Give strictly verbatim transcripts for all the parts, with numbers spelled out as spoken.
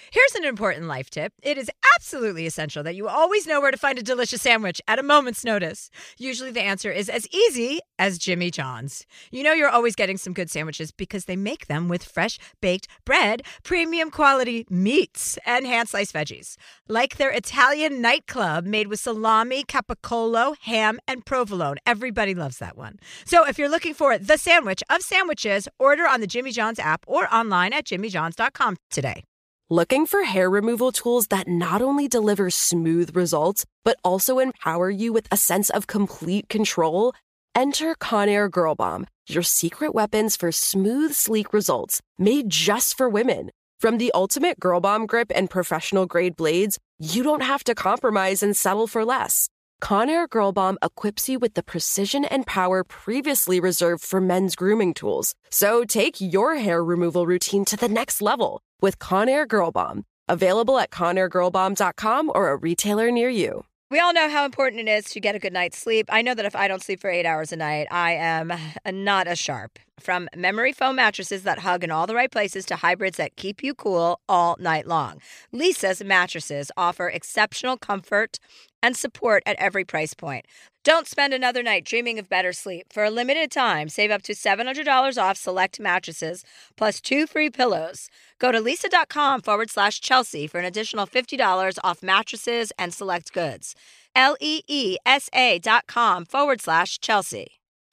Here's an important life tip. It is absolutely essential that you always know where to find a delicious sandwich at a moment's notice. Usually the answer is as easy as Jimmy John's. You know you're always getting some good sandwiches because they make them with fresh baked bread, premium quality meats, and hand-sliced veggies. Like their Italian nightclub made with salami, capicola, ham, and provolone. Everybody loves that one. So if you're looking for the sandwich of sandwiches, order on the Jimmy John's app or online at jimmy johns dot com today. Looking for hair removal tools that not only deliver smooth results, but also empower you with a sense of complete control? Enter Conair Girl Bomb, your secret weapons for smooth, sleek results, made just for women. From the ultimate Girl Bomb grip and professional-grade blades, you don't have to compromise and settle for less. Conair Girl Bomb equips you with the precision and power previously reserved for men's grooming tools. So take your hair removal routine to the next level with Conair Girl Bomb. Available at conair girl bomb dot com or a retailer near you. We all know how important it is to get a good night's sleep. I know that if I don't sleep for eight hours a night, I am not as sharp. From memory foam mattresses that hug in all the right places to hybrids that keep you cool all night long, Leesa's mattresses offer exceptional comfort and support at every price point. Don't spend another night dreaming of better sleep. For a limited time, save up to seven hundred dollars off select mattresses plus two free pillows. Go to leesa.com forward slash Chelsea for an additional fifty dollars off mattresses and select goods. L-E-E-S-A dot com forward slash Chelsea.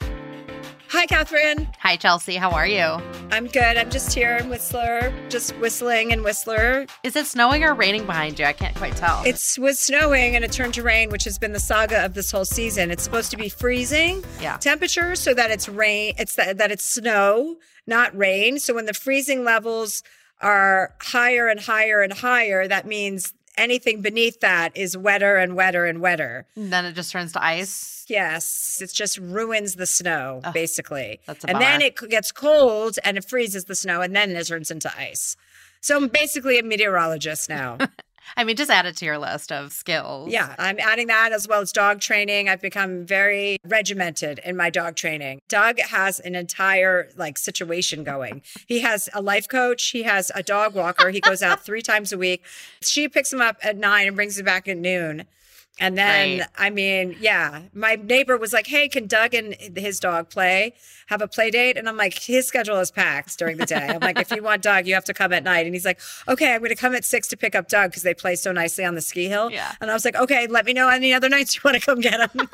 Hi, Catherine. Hi, Chelsea. How are you? I'm good. I'm just here in Whistler, just whistling in Whistler. Is it snowing or raining behind you? I can't quite tell. It was snowing and it turned to rain, which has been the saga of this whole season. It's supposed to be freezing yeah. temperature so that it's rain. It's that, that it's snow, not rain. So when the freezing levels are higher and higher and higher, that means anything beneath that is wetter and wetter and wetter. And then it just turns to ice. Yes, it just ruins the snow, oh, basically. That's a and bummer. then it gets cold and it freezes the snow and then it turns into ice. So I'm basically a meteorologist now. I mean, just add it to your list of skills. Yeah, I'm adding that as well as dog training. I've become very regimented in my dog training. Doug has an entire like situation going. He has a life coach. He has a dog walker. He goes out three times a week. She picks him up at nine and brings him back at noon. And then, right. I mean, yeah, my neighbor was like, hey, can Doug and his dog play, have a play date? And I'm like, his schedule is packed during the day. I'm like, if you want Doug, you have to come at night. And he's like, okay, I'm going to come at six to pick up Doug because they play so nicely on the ski hill. Yeah. And I was like, okay, let me know any other nights you want to come get him.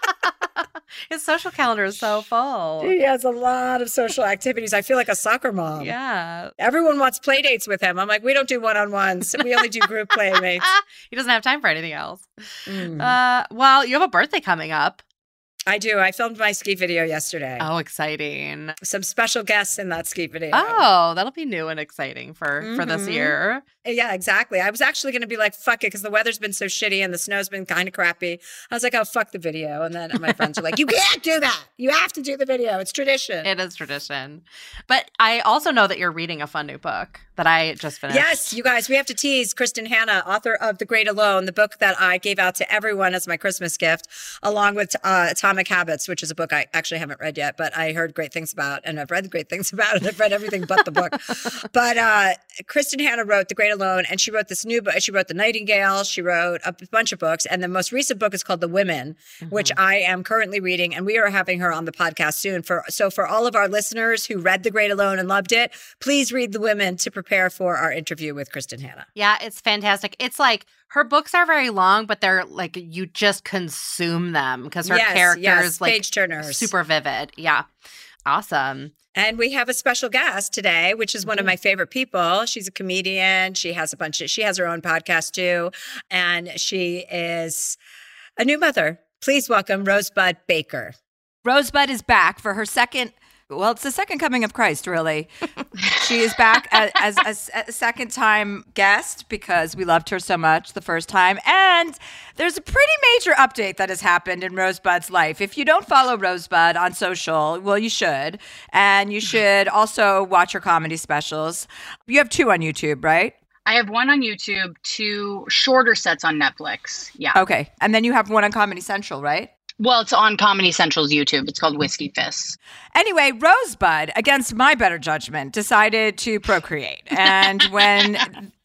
His social calendar is so full. He has a lot of social activities. I feel like a soccer mom. Yeah. Everyone wants play dates with him. I'm like, we don't do one-on-ones. We only do group playmates. He doesn't have time for anything else. Mm. Uh, well, you have a birthday coming up. I do. I filmed my ski video yesterday. Oh, exciting. Some special guests in that ski video. Oh, that'll be new and exciting for, mm-hmm. for this year. Yeah, exactly. I was actually going to be like, fuck it, because the weather's been so shitty and the snow's been kind of crappy. I was like, oh, fuck the video. And then my friends are like, you can't do that. You have to do the video. It's tradition. It is tradition. But I also know that you're reading a fun new book that I just finished. Yes, you guys, we have to tease Kristen Hanna, author of The Great Alone, the book that I gave out to everyone as my Christmas gift, along with uh, Atomic Habits, which is a book I actually haven't read yet, but I heard great things about, and I've read great things about, and I've read everything but the book. But uh, Kristen Hanna wrote The Great Alone, and she wrote this new book. She wrote The Nightingale. She wrote a bunch of books, and the most recent book is called The Women, mm-hmm. which I am currently reading, and we are having her on the podcast soon. For So for all of our listeners who read The Great Alone and loved it, please read The Women to prepare for our interview with Kristen Hanna. Yeah, it's fantastic. It's like her books are very long, but they're like you just consume them because her yes, characters yes, like page turners. Super vivid. Yeah. Awesome. And we have a special guest today, which is one of my favorite people. She's a comedian. She has a bunch of, she has her own podcast too. And she is a new mother. Please welcome Rosebud Baker. Rosebud is back for her second, well, it's the second coming of Christ, really. She is back as, as, as a second time guest because we loved her so much the first time. And there's a pretty major update that has happened in Rosebud's life. If you don't follow Rosebud on social, well, you should. And you should also watch her comedy specials. You have two on YouTube, right? I have one on YouTube, two shorter sets on Netflix. Yeah. Okay. And then you have one on Comedy Central, right? Well, it's on Comedy Central's YouTube. It's called Whiskey Fists. Anyway, Rosebud, against my better judgment, decided to procreate. And when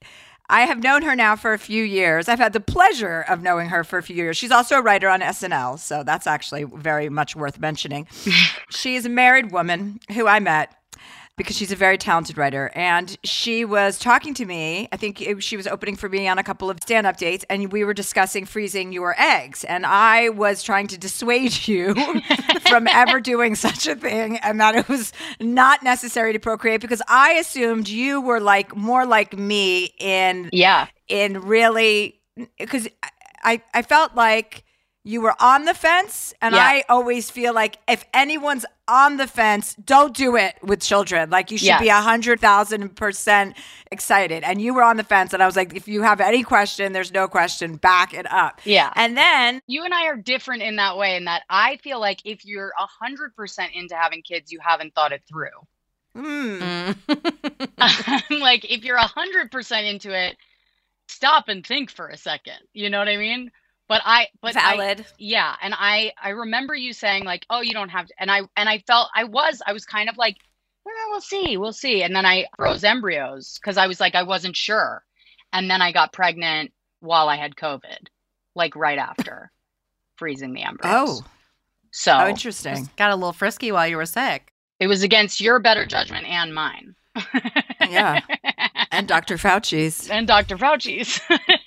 I have known her now for a few years. I've had the pleasure of knowing her for a few years. She's also a writer on S N L, so that's actually very much worth mentioning. She is a married woman who I met because she's a very talented writer. And she was talking to me. I think it, she was opening for me on a couple of stand-up dates, and we were discussing freezing your eggs. And I was trying to dissuade you from ever doing such a thing, and that it was not necessary to procreate, because I assumed you were like more like me in Yeah. in really, because I, I felt like you were on the fence, and Yeah. I always feel like if anyone's on the fence, don't do it with children. Like you should Yes. be a hundred thousand percent excited. And you were on the fence, and I was like, if you have any question, there's no question, back it up. Yeah. And then You and I are different in that way, in that I feel like if you're one hundred percent into having kids, you haven't thought it through. mm, Mm. Like, if you're one hundred percent into it, stop and think for a second. You know what I mean? But I, but I, valid. yeah. And I, I remember you saying like, oh, you don't have to. And I, and I felt I was, I was kind of like, well, we'll see, we'll see. And then I froze embryos because I was like, I wasn't sure. And then I got pregnant while I had COVID, like right after freezing the embryos. Oh, So oh, interesting. Just got a little frisky while you were sick. it was against your better judgment and mine. Yeah. And Doctor Fauci's. And Doctor Fauci's.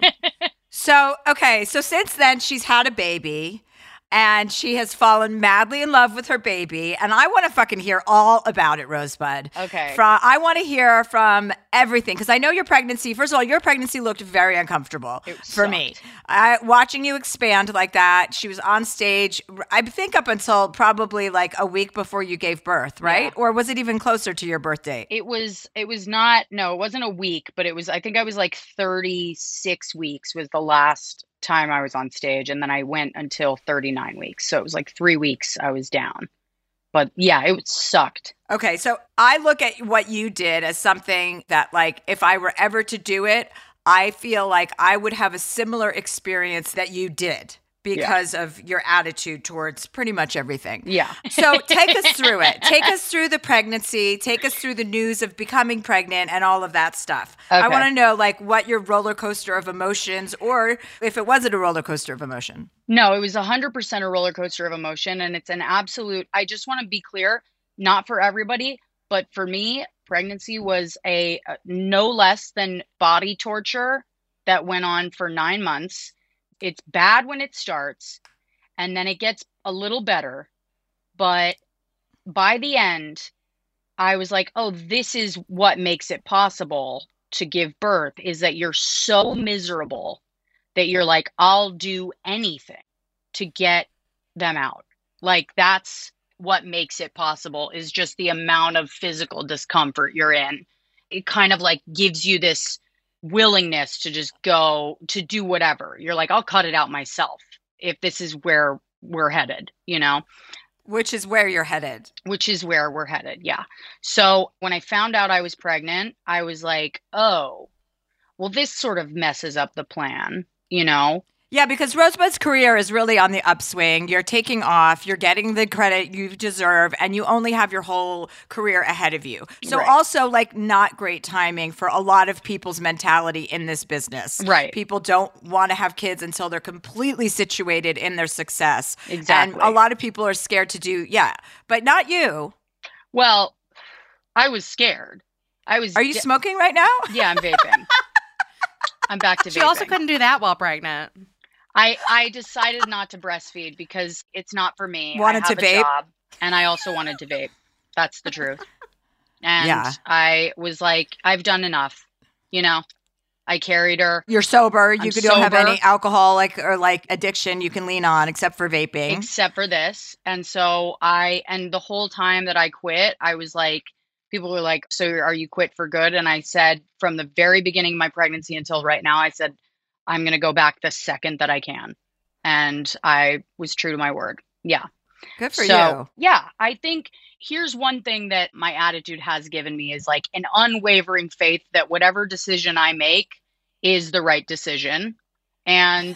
So, okay. So since then, she's had a baby, and she has fallen madly in love with her baby. And I want to fucking hear all about it, Rosebud. Okay. From I want to hear from everything, because I know your pregnancy. First of all, your pregnancy looked very uncomfortable It for me. sucked. I, watching you expand like that, she was on stage. I think up until probably like a week before you gave birth, right? Yeah. Or was it even closer to your birth date? It was it was not no, it wasn't a week, but it was I think I was like thirty-six weeks was the last time I was on stage, and then I went until thirty-nine weeks. So it was like three weeks I was down. But yeah, it sucked. Okay, so I look at what you did as something that, like, if I were ever to do it, I feel like I would have a similar experience that you did because of your attitude towards pretty much everything. Yeah. So take us through it. Take us through the pregnancy. Take us through the news of becoming pregnant and all of that stuff. I Okay. want to know, like, what your roller coaster of emotions, or if it wasn't a roller coaster of emotion. No, it was one hundred percent a roller coaster of emotion, and it's an absolute I just want to be clear, not for everybody, but for me, pregnancy was a, a no less than body torture that went on for nine months. It's bad when it starts, and then it gets a little better. But by the end, I was like, oh, this is what makes it possible to give birth, is that you're so miserable that you're like, I'll do anything to get them out. Like, that's what makes it possible, is just the amount of physical discomfort you're in. It kind of like gives you this willingness to just go to do whatever. You're like, I'll cut it out myself if this is where we're headed, you know, Which is where you're headed. which is where we're headed. Yeah. So when I found out I was pregnant, I was like, oh, well, this sort of messes up the plan, you know? Yeah, because Rosebud's career is really on the upswing. You're taking off, you're getting the credit you deserve, and you only have your whole career ahead of you. So Right. also, like, not great timing for a lot of people's mentality in this business. Right. People don't want to have kids until they're completely situated in their success. Exactly. And a lot of people are scared to do, yeah, but not you. Well, I was scared. I was. Are you de- smoking right now? Yeah, I'm vaping. I'm back to vaping. She also couldn't do that while pregnant. I, I decided not to breastfeed because it's not for me. Wanted I have to a vape? job, and I also wanted to vape. That's the truth. And Yeah. I was like, I've done enough. You know, I carried her. You're sober. You I'm don't have sober. any alcohol like or like addiction you can lean on except for vaping. Except for this. And so I, and the whole time that I quit, I was like, people were like, so are you quit for good? And I said, from the very beginning of my pregnancy until right now, I said, I'm going to go back the second that I can. And I was true to my word. Yeah. Good for so, you. yeah, I think here's one thing that my attitude has given me is like an unwavering faith that whatever decision I make is the right decision. And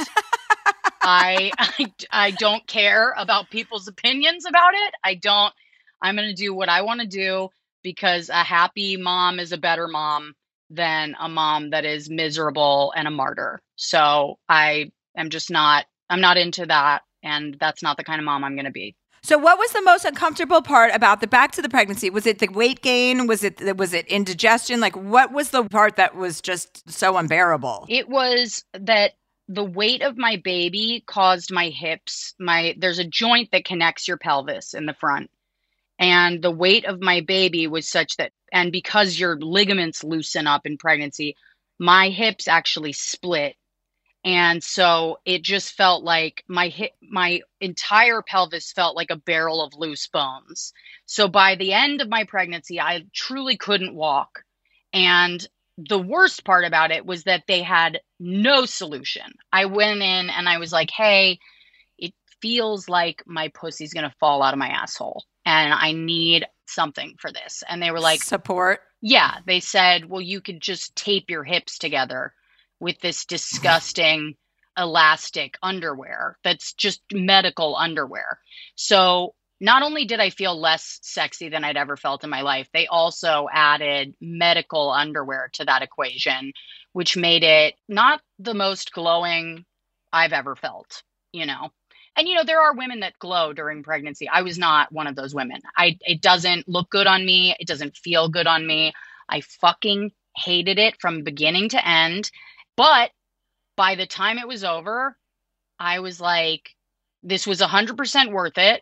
I, I I don't care about people's opinions about it. I don't I'm going to do what I want to do because a happy mom is a better mom, than a mom that is miserable and a martyr. So I am just not, I'm not into that. And that's not the kind of mom I'm going to be. So what was the most uncomfortable part about the back to the pregnancy? Was it the weight gain? Was it was it indigestion? Like, what was the part that was just so unbearable? It was that the weight of my baby caused my hips, my there's a joint that connects your pelvis in the front. And the weight of my baby was such that, and because your ligaments loosen up in pregnancy, my hips actually split. And so it just felt like my hip, my entire pelvis felt like a barrel of loose bones. So by the end of my pregnancy, I truly couldn't walk. And the worst part about it was that they had no solution. I went in and I was like, hey, it feels like my pussy's going to fall out of my asshole and I need something for this. And they were like, support. Yeah. They said, well, you could just tape your hips together with this disgusting elastic underwear that's just medical underwear. So not only did I feel less sexy than I'd ever felt in my life, they also added medical underwear to that equation, which made it not the most glowing I've ever felt, you know. And, you know, there are women that glow during pregnancy. I was not one of those women. I it doesn't look good on me. It doesn't feel good on me. I fucking hated it from beginning to end. But by the time it was over, I was like, this was one hundred percent worth it.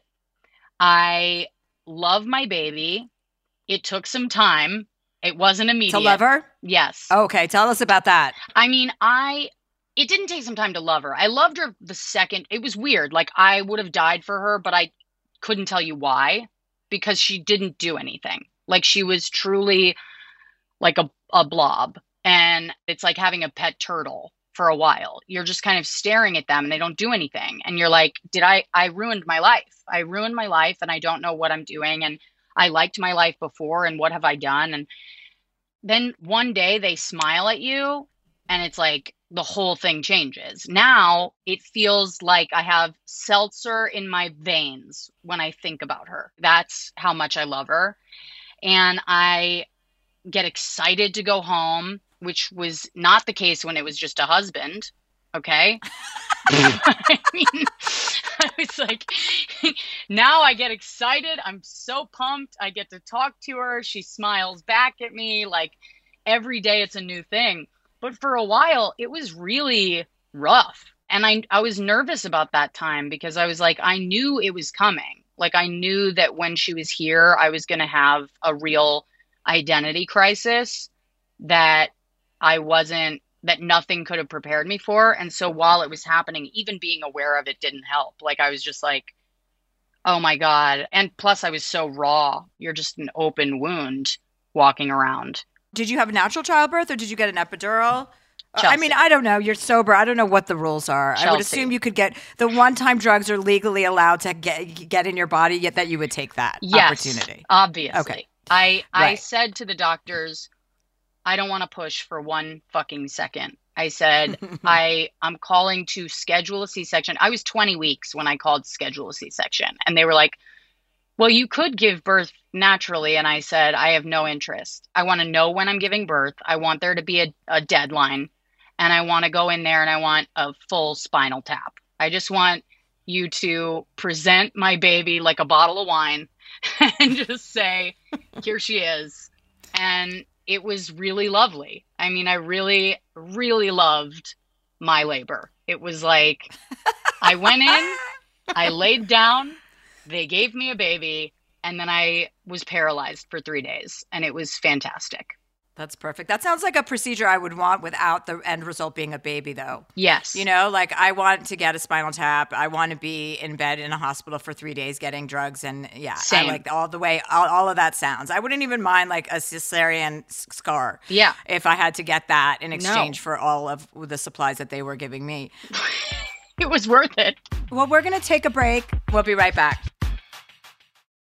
I love my baby. It took some time. It wasn't immediate. To love her? Yes. Okay, tell us about that. I mean, I, it didn't take some time to love her. I loved her the second, it was weird. Like I would have died for her, but I couldn't tell you why, because she didn't do anything. Like she was truly like a, a blob. And it's like having a pet turtle for a while. You're just kind of staring at them and they don't do anything. And you're like, did I, I ruined my life. I ruined my life and I don't know what I'm doing. And I liked my life before and what have I done? And then one day they smile at you and it's like the whole thing changes. Now it feels like I have seltzer in my veins when I think about her. That's how much I love her. And I get excited to go home, which was not the case when it was just a husband. Okay. I mean, I was like, now I get excited. I'm so pumped. I get to talk to her. She smiles back at me. Like every day it's a new thing. But for a while it was really rough. And I, I was nervous about that time because I was like, I knew it was coming. Like I knew that when she was here, I was going to have a real identity crisis that I wasn't, that nothing could have prepared me for. And so while it was happening, even being aware of it didn't help. Like I was just like, oh my God. And plus I was so raw. You're just an open wound walking around. Did you have a natural childbirth or did you get an epidural? Chelsea. I mean, I don't know. You're sober. I don't know what the rules are. Chelsea. I would assume you could get the one-time drugs are legally allowed to get get in your body, yet that you would take that yes, opportunity. Obviously. Okay. I I Right. said to the doctors, I don't want to push for one fucking second. I said, I, I'm calling to schedule a C-section. I was twenty weeks when I called schedule a C-section. And they were like, well, you could give birth naturally. And I said, I have no interest. I want to know when I'm giving birth. I want there to be a, a deadline. And I want to go in there and I want a full spinal tap. I just want you to present my baby like a bottle of wine and just say, here she is. And it was really lovely. I mean, I really, really loved my labor. It was like, I went in, I laid down, they gave me a baby, and then I was paralyzed for three days. And it was fantastic. That's perfect. That sounds like a procedure I would want without the end result being a baby, though. Yes. You know, like I want to get a spinal tap. I want to be in bed in a hospital for three days getting drugs. And yeah, Same. I like all the way, all, all of that sounds. I wouldn't even mind like a cesarean s- scar. Yeah. If I had to get that in exchange No. for all of the supplies that they were giving me. It was worth it. Well, we're going to take a break. We'll be right back.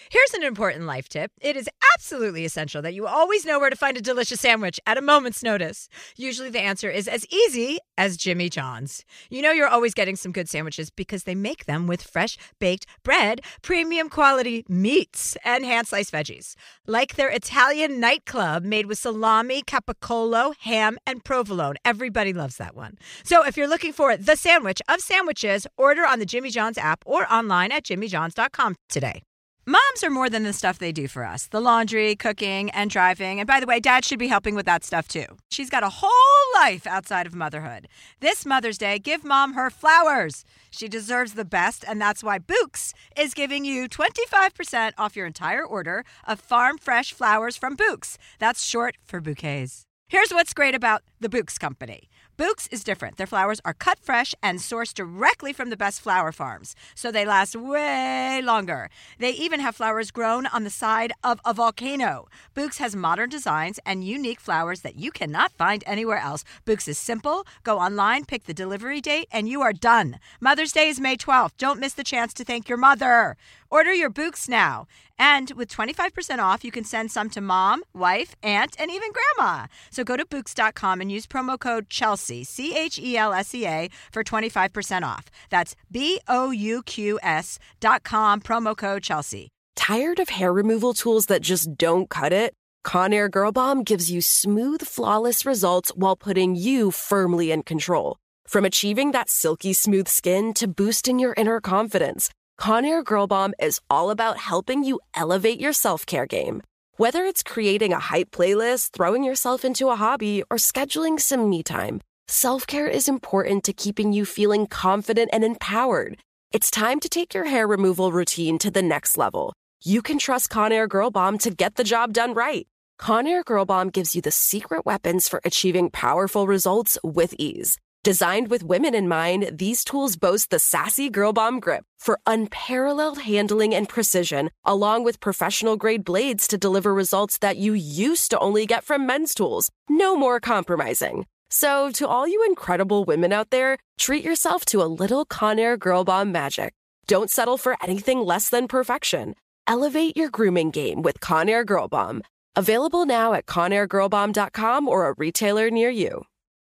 Here's an important life tip. It is absolutely essential that you always know where to find a delicious sandwich at a moment's notice. Usually the answer is as easy as Jimmy John's. You know you're always getting some good sandwiches because they make them with fresh baked bread, premium quality meats, and hand-sliced veggies. Like their Italian nightclub made with salami, capicola, ham, and provolone. Everybody loves that one. So if you're looking for the sandwich of sandwiches, order on the Jimmy John's app or online at jimmy johns dot com today. Moms are more than the stuff they do for us. The laundry, cooking, and driving. And by the way, Dad should be helping with that stuff too. She's got a whole life outside of motherhood. This Mother's Day, give Mom her flowers. She deserves the best, and that's why Bouqs is giving you twenty-five percent off your entire order of farm fresh flowers from Bouqs. That's short for bouquets. Here's what's great about the Bouqs Company. Bouqs is different. Their flowers are cut fresh and sourced directly from the best flower farms, so they last way longer. They even have flowers grown on the side of a volcano. Bouqs has modern designs and unique flowers that you cannot find anywhere else. Bouqs is simple. Go online, pick the delivery date, and you are done. Mother's Day is May twelfth. Don't miss the chance to thank your mother. Order your Bouqs now. And with twenty-five percent off, you can send some to mom, wife, aunt, and even grandma. So go to Bouqs dot com and use promo code Chelsea, C H E L S E A, for twenty-five percent off. That's B O U Q S dot com, promo code Chelsea. Tired of hair removal tools that just don't cut it? Conair Girl Bomb gives you smooth, flawless results while putting you firmly in control. From achieving that silky smooth skin to boosting your inner confidence, Conair Girl Bomb is all about helping you elevate your self-care game. Whether it's creating a hype playlist, throwing yourself into a hobby, or scheduling some me time, self-care is important to keeping you feeling confident and empowered. It's time to take your hair removal routine to the next level. You can trust Conair Girl Bomb to get the job done right. Conair Girl Bomb gives you the secret weapons for achieving powerful results with ease. Designed with women in mind, these tools boast the sassy Girl Bomb grip for unparalleled handling and precision, along with professional-grade blades to deliver results that you used to only get from men's tools. No more compromising. So, to all you incredible women out there, treat yourself to a little Conair Girl Bomb magic. Don't settle for anything less than perfection. Elevate your grooming game with Conair Girl Bomb. Available now at conair girl bomb dot com or a retailer near you.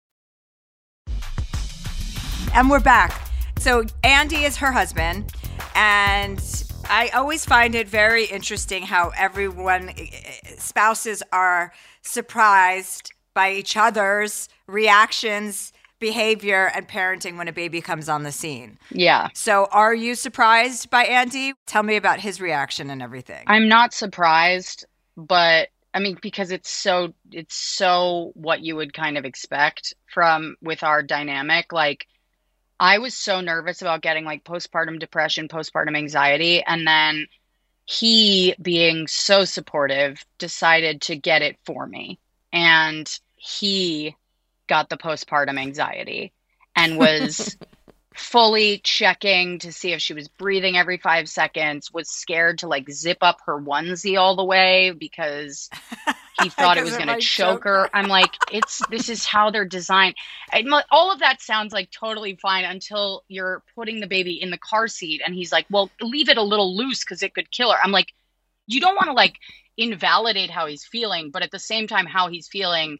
And we're back. So Andy is her husband, and I always find it very interesting how everyone, spouses are surprised by each other's reactions, behavior, and parenting when a baby comes on the scene. Yeah. So are you surprised by Andy? Tell me about his reaction and everything. I'm not surprised, but I mean, because it's so, it's so what you would kind of expect from with our dynamic. Like, I was so nervous about getting like postpartum depression, postpartum anxiety. And then he, being so supportive, decided to get it for me. And he got the postpartum anxiety and was fully checking to see if she was breathing every five seconds, was scared to like zip up her onesie all the way because he thought it was going to choke her. I'm like, it's, this is how they're designed. And all of that sounds like totally fine until you're putting the baby in the car seat and he's like, well, leave it a little loose because it could kill her. I'm like, you don't want to like invalidate how he's feeling, but at the same time, how he's feeling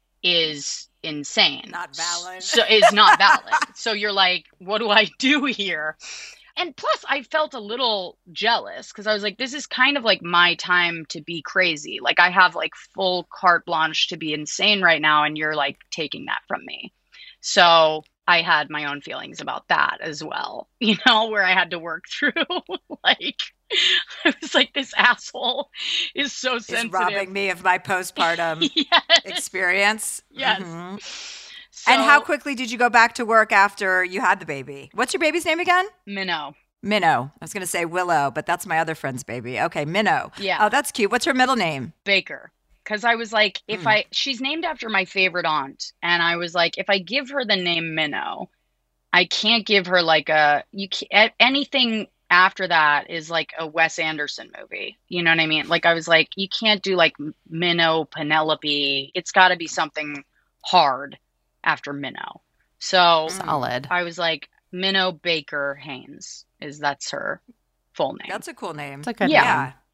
is insane. Not valid. So is not valid. So you're like, what do I do here? And plus I felt a little jealous because I was like, this is kind of like my time to be crazy. Like I have like full carte blanche to be insane right now. And you're like taking that from me. So I had my own feelings about that as well, you know, where I had to work through. Like, I was like, this asshole is so sensitive. Is robbing me of my postpartum yes. experience. Yes. Mm-hmm. So, and how quickly did you go back to work after you had the baby? What's your baby's name again? Minnow. Minnow. I was going to say Willow, but that's my other friend's baby. Okay, Minnow. Yeah. Oh, that's cute. What's her middle name? Baker. Because I was like, if mm. I, she's named after my favorite aunt. And I was like, if I give her the name Minnow, I can't give her like a, you can't, anything after that is like a Wes Anderson movie. You know what I mean? Like, I was like, you can't do like Minnow, Penelope. It's got to be something hard after Minnow. So solid. I was like, Minnow Baker Haynes is, that's her full name. That's a cool name. It's a good yeah. name. Yeah.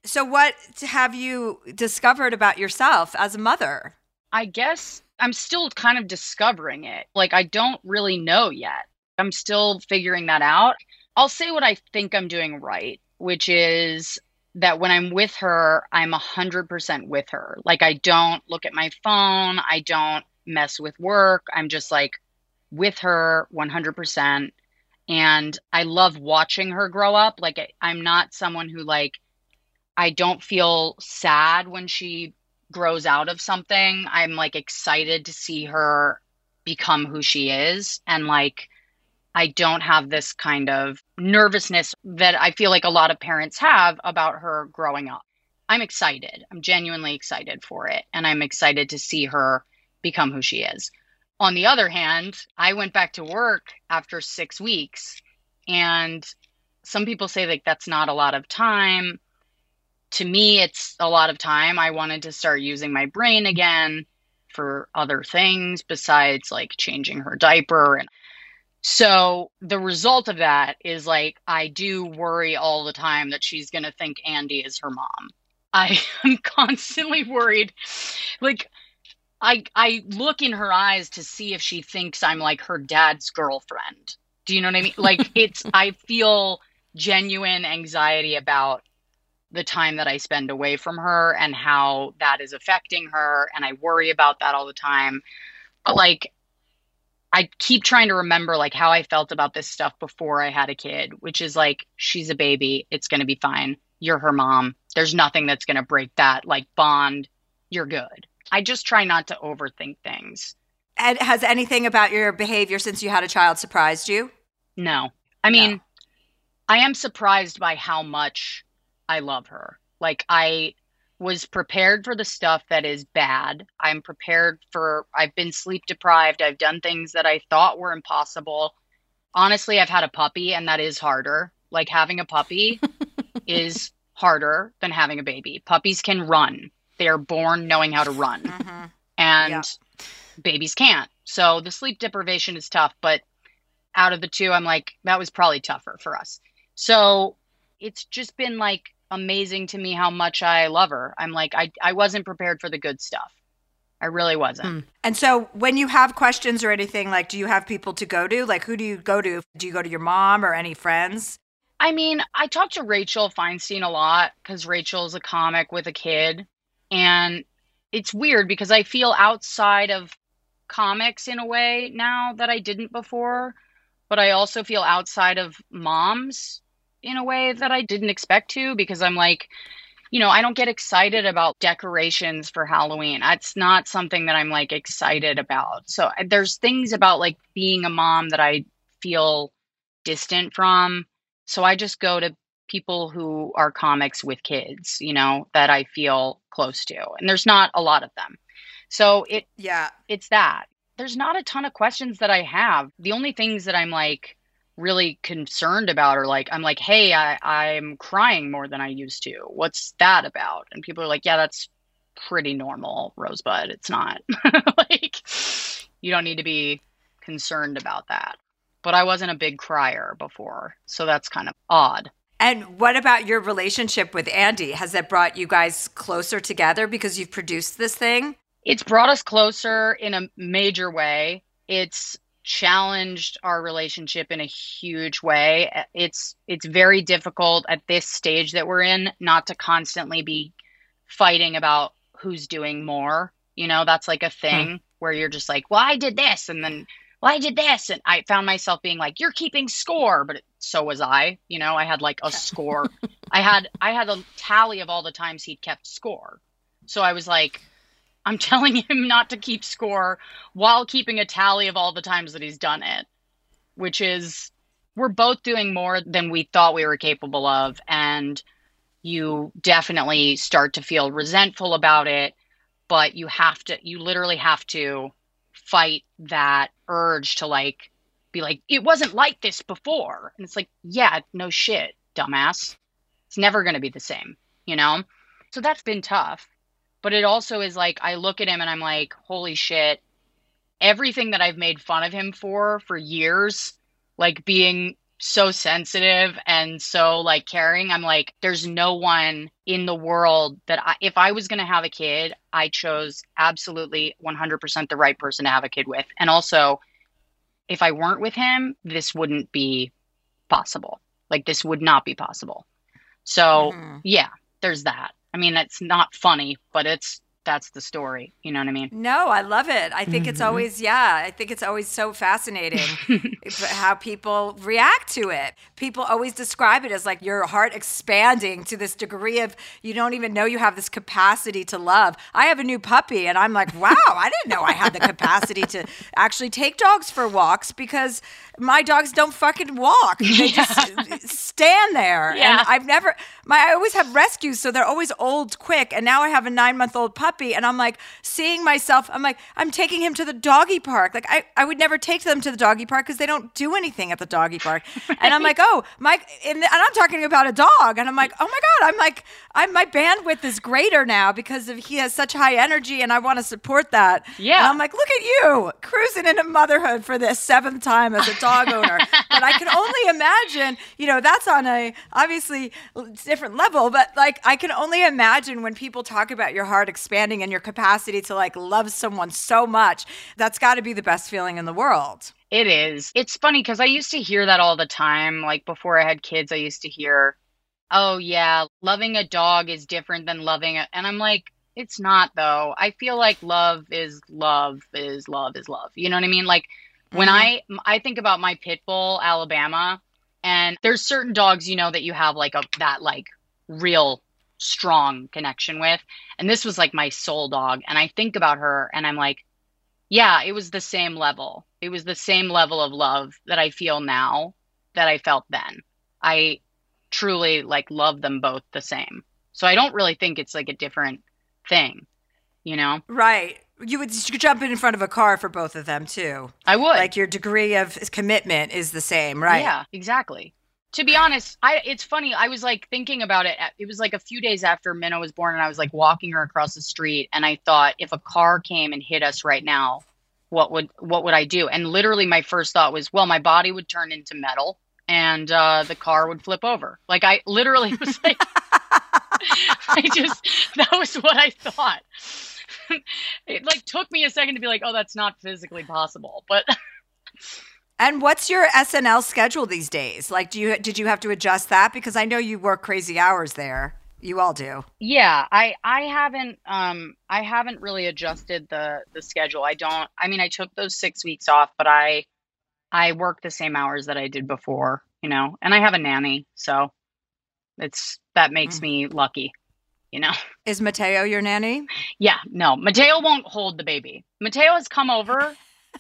So what have you discovered about yourself as a mother? I guess I'm still kind of discovering it. Like, I don't really know yet. I'm still figuring that out. I'll say what I think I'm doing right, which is that when I'm with her, I'm one hundred percent with her. Like, I don't look at my phone. I don't mess with work. I'm just like with her one hundred percent. And I love watching her grow up. Like, I, I'm not someone who, like, I don't feel sad when she grows out of something. I'm like excited to see her become who she is. And like, I don't have this kind of nervousness that I feel like a lot of parents have about her growing up. I'm excited. I'm genuinely excited for it. And I'm excited to see her become who she is. On the other hand, I went back to work after six weeks. And some people say like that's not a lot of time. To me, it's a lot of time. I wanted to start using my brain again for other things besides like changing her diaper. And so the result of that is like, I do worry all the time that she's going to think Andy is her mom. I am constantly worried. Like, I, I look in her eyes to see if she thinks I'm like her dad's girlfriend. Do you know what I mean? Like, it's, I feel genuine anxiety about the time that I spend away from her and how that is affecting her. And I worry about that all the time. But like, I keep trying to remember like how I felt about this stuff before I had a kid, which is like, she's a baby. It's going to be fine. You're her mom. There's nothing that's going to break that like bond. You're good. I just try not to overthink things. And has anything about your behavior since you had a child surprised you? No. I mean, No. I am surprised by how much I love her. Like, I was prepared for the stuff that is bad. I'm prepared for, I've been sleep deprived. I've done things that I thought were impossible. Honestly, I've had a puppy and that is harder. Like, having a puppy is harder than having a baby. Puppies can run. They are born knowing how to run. Mm-hmm. And yeah. Babies can't. So the sleep deprivation is tough, but out of the two, I'm like, that was probably tougher for us. So it's just been like amazing to me how much I love her. I'm like, I, I wasn't prepared for the good stuff. I really wasn't. Mm. And so when you have questions or anything, like, do you have people to go to? Like, who do you go to? Do you go to your mom or any friends? I mean, I talk to Rachel Feinstein a lot because Rachel's a comic with a kid. And it's weird because I feel outside of comics in a way now that I didn't before. But I also feel outside of moms in a way that I didn't expect to, because I'm like, you know, I don't get excited about decorations for Halloween. It's not something that I'm like excited about. So there's things about like being a mom that I feel distant from. So I just go to people who are comics with kids, you know, that I feel close to. And there's not a lot of them. So it, yeah, it's that. There's not a ton of questions that I have. The only things that I'm like really concerned about are like, I'm like, hey, I, I'm crying more than I used to. What's that about? And people are like, yeah, that's pretty normal, Rosebud. It's not like, you don't need to be concerned about that. But I wasn't a big crier before. So that's kind of odd. And what about your relationship with Andy? Has that brought you guys closer together because you've produced this thing? It's brought us closer in a major way. It's challenged our relationship in a huge way. It's it's very difficult at this stage that we're in not to constantly be fighting about who's doing more. You know, that's like a thing hmm. where you're just like, well, I did this and then, well, I did this. And I found myself being like, you're keeping score. But it, so was I. You know, I had like a score. I had I had a tally of all the times he'd kept score. So I was like, I'm telling him not to keep score while keeping a tally of all the times that he's done it, which is, we're both doing more than we thought we were capable of. And you definitely start to feel resentful about it, but you have to, you literally have to fight that urge to like, be like, it wasn't like this before. And it's like, yeah, no shit, dumbass. It's never going to be the same, you know? So that's been tough. But it also is like, I look at him and I'm like, holy shit, everything that I've made fun of him for, for years, like being so sensitive and so like caring. I'm like, there's no one in the world that I, if I was going to have a kid, I chose absolutely one hundred percent the right person to have a kid with. And also, if I weren't with him, this wouldn't be possible. Like this would not be possible. So Mhm. yeah, there's that. I mean, it's not funny, but it's, that's the story. You know what I mean? No, I love it. I think it's Mhm. always, yeah, I think it's always so fascinating if- how people react to it. People always describe it as like your heart expanding to this degree of you don't even know you have this capacity to love. I have a new puppy and I'm like, wow, I didn't know I had the capacity to actually take dogs for walks because my dogs don't fucking walk. They just stand there. Yeah. And I've never, my, I always have rescues, so they're always old quick. And now I have a nine month old puppy and I'm like seeing myself, I'm like, I'm taking him to the doggy park. Like I, I would never take them to the doggy park because they don't do anything at the doggy park. And I'm like, oh, my, and, and I'm talking about a dog. And I'm like, oh my God, I'm like, I'm, my bandwidth is greater now because of, he has such high energy and I want to support that. Yeah. And I'm like, look at you cruising into motherhood for this seventh time as a dog owner. But I can only imagine, you know, that's on a obviously different level, but like I can only imagine when people talk about your heart expanding and your capacity to like love someone so much, that's got to be the best feeling in the world. It is. It's funny because I used to hear that all the time. Like before I had kids, I used to hear, oh, yeah, loving a dog is different than loving it. And I'm like, it's not, though. I feel like love is love is love is love. You know what I mean? Like when I I think about my pit bull, Alabama, and there's certain dogs, you know, that you have like a that like real strong connection with. And this was like my soul dog. And I think about her and I'm like, yeah, it was the same level. It was the same level of love that I feel now that I felt then. I truly like love them both the same. So I don't really think it's like a different thing, you know? Right. You would you could jump in front of a car for both of them too. I would. Like your degree of commitment is the same, right? Yeah, exactly. To be honest, I it's funny. I was like thinking about it. It was like a few days after Minna was born and I was like walking her across the street and I thought if a car came and hit us right now, what would what would I do? And literally my first thought was, well, my body would turn into metal and uh, the car would flip over. Like I literally was like I just that was what I thought. It like took me a second to be like, oh, that's not physically possible. But And what's your S N L schedule these days? Like, do you did you have to adjust that? Because I know you work crazy hours there. You all do. yeah, I I haven't um I haven't really adjusted the the schedule. I don't. I mean, I took those six weeks off, but I I work the same hours that I did before, you know. And I have a nanny, so it's that makes Mm. me lucky, you know. Is Mateo your nanny? Yeah, no, Mateo won't hold the baby. Mateo has come over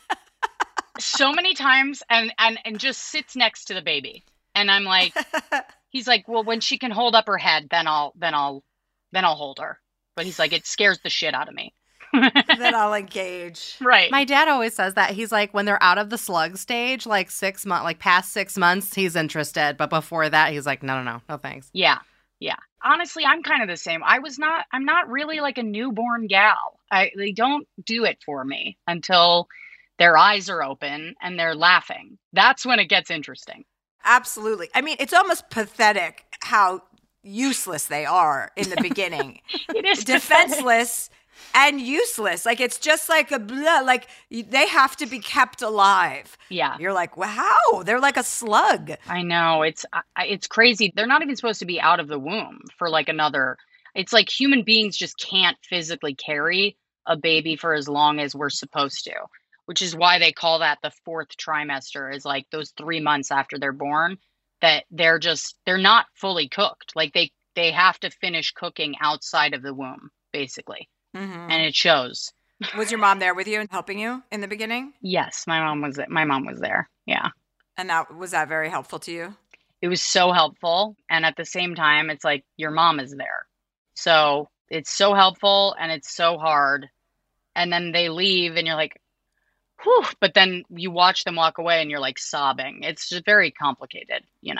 so many times and and and just sits next to the baby, and I'm like, he's like, well, when she can hold up her head, then I'll then I'll then I'll hold her. But he's like, it scares the shit out of me. Then I'll engage. Right. My dad always says that. He's like, when they're out of the slug stage, like six months, like past six months, he's interested. But before that, he's like, no, no, no, no thanks. Yeah. Yeah. Honestly, I'm kind of the same. I was not, I'm not really like a newborn gal. I, they don't do it for me until their eyes are open and they're laughing. That's when it gets interesting. Absolutely. I mean, it's almost pathetic how useless they are in the beginning. It is Defenseless and useless. Like it's just like a blah, like you- they have to be kept alive. Yeah. You're like, wow, they're like a slug. I know. It's, I, I- it's crazy. They're not even supposed to be out of the womb for like another, it's like human beings just can't physically carry a baby for as long as we're supposed to, which is why they call that the fourth trimester, is like those three months after they're born, that they're just, they're not fully cooked. Like they, they have to finish cooking outside of the womb, basically. Mhm. And it shows. Was your mom there with you and helping you in the beginning? Yes, my mom was, my mom was there. Yeah. And that was that very helpful to you? It was so helpful. And at the same time, it's like your mom is there. So it's so helpful and it's so hard. And then they leave and you're like, whew. But then you watch them walk away and you're like sobbing. It's just very complicated, you know?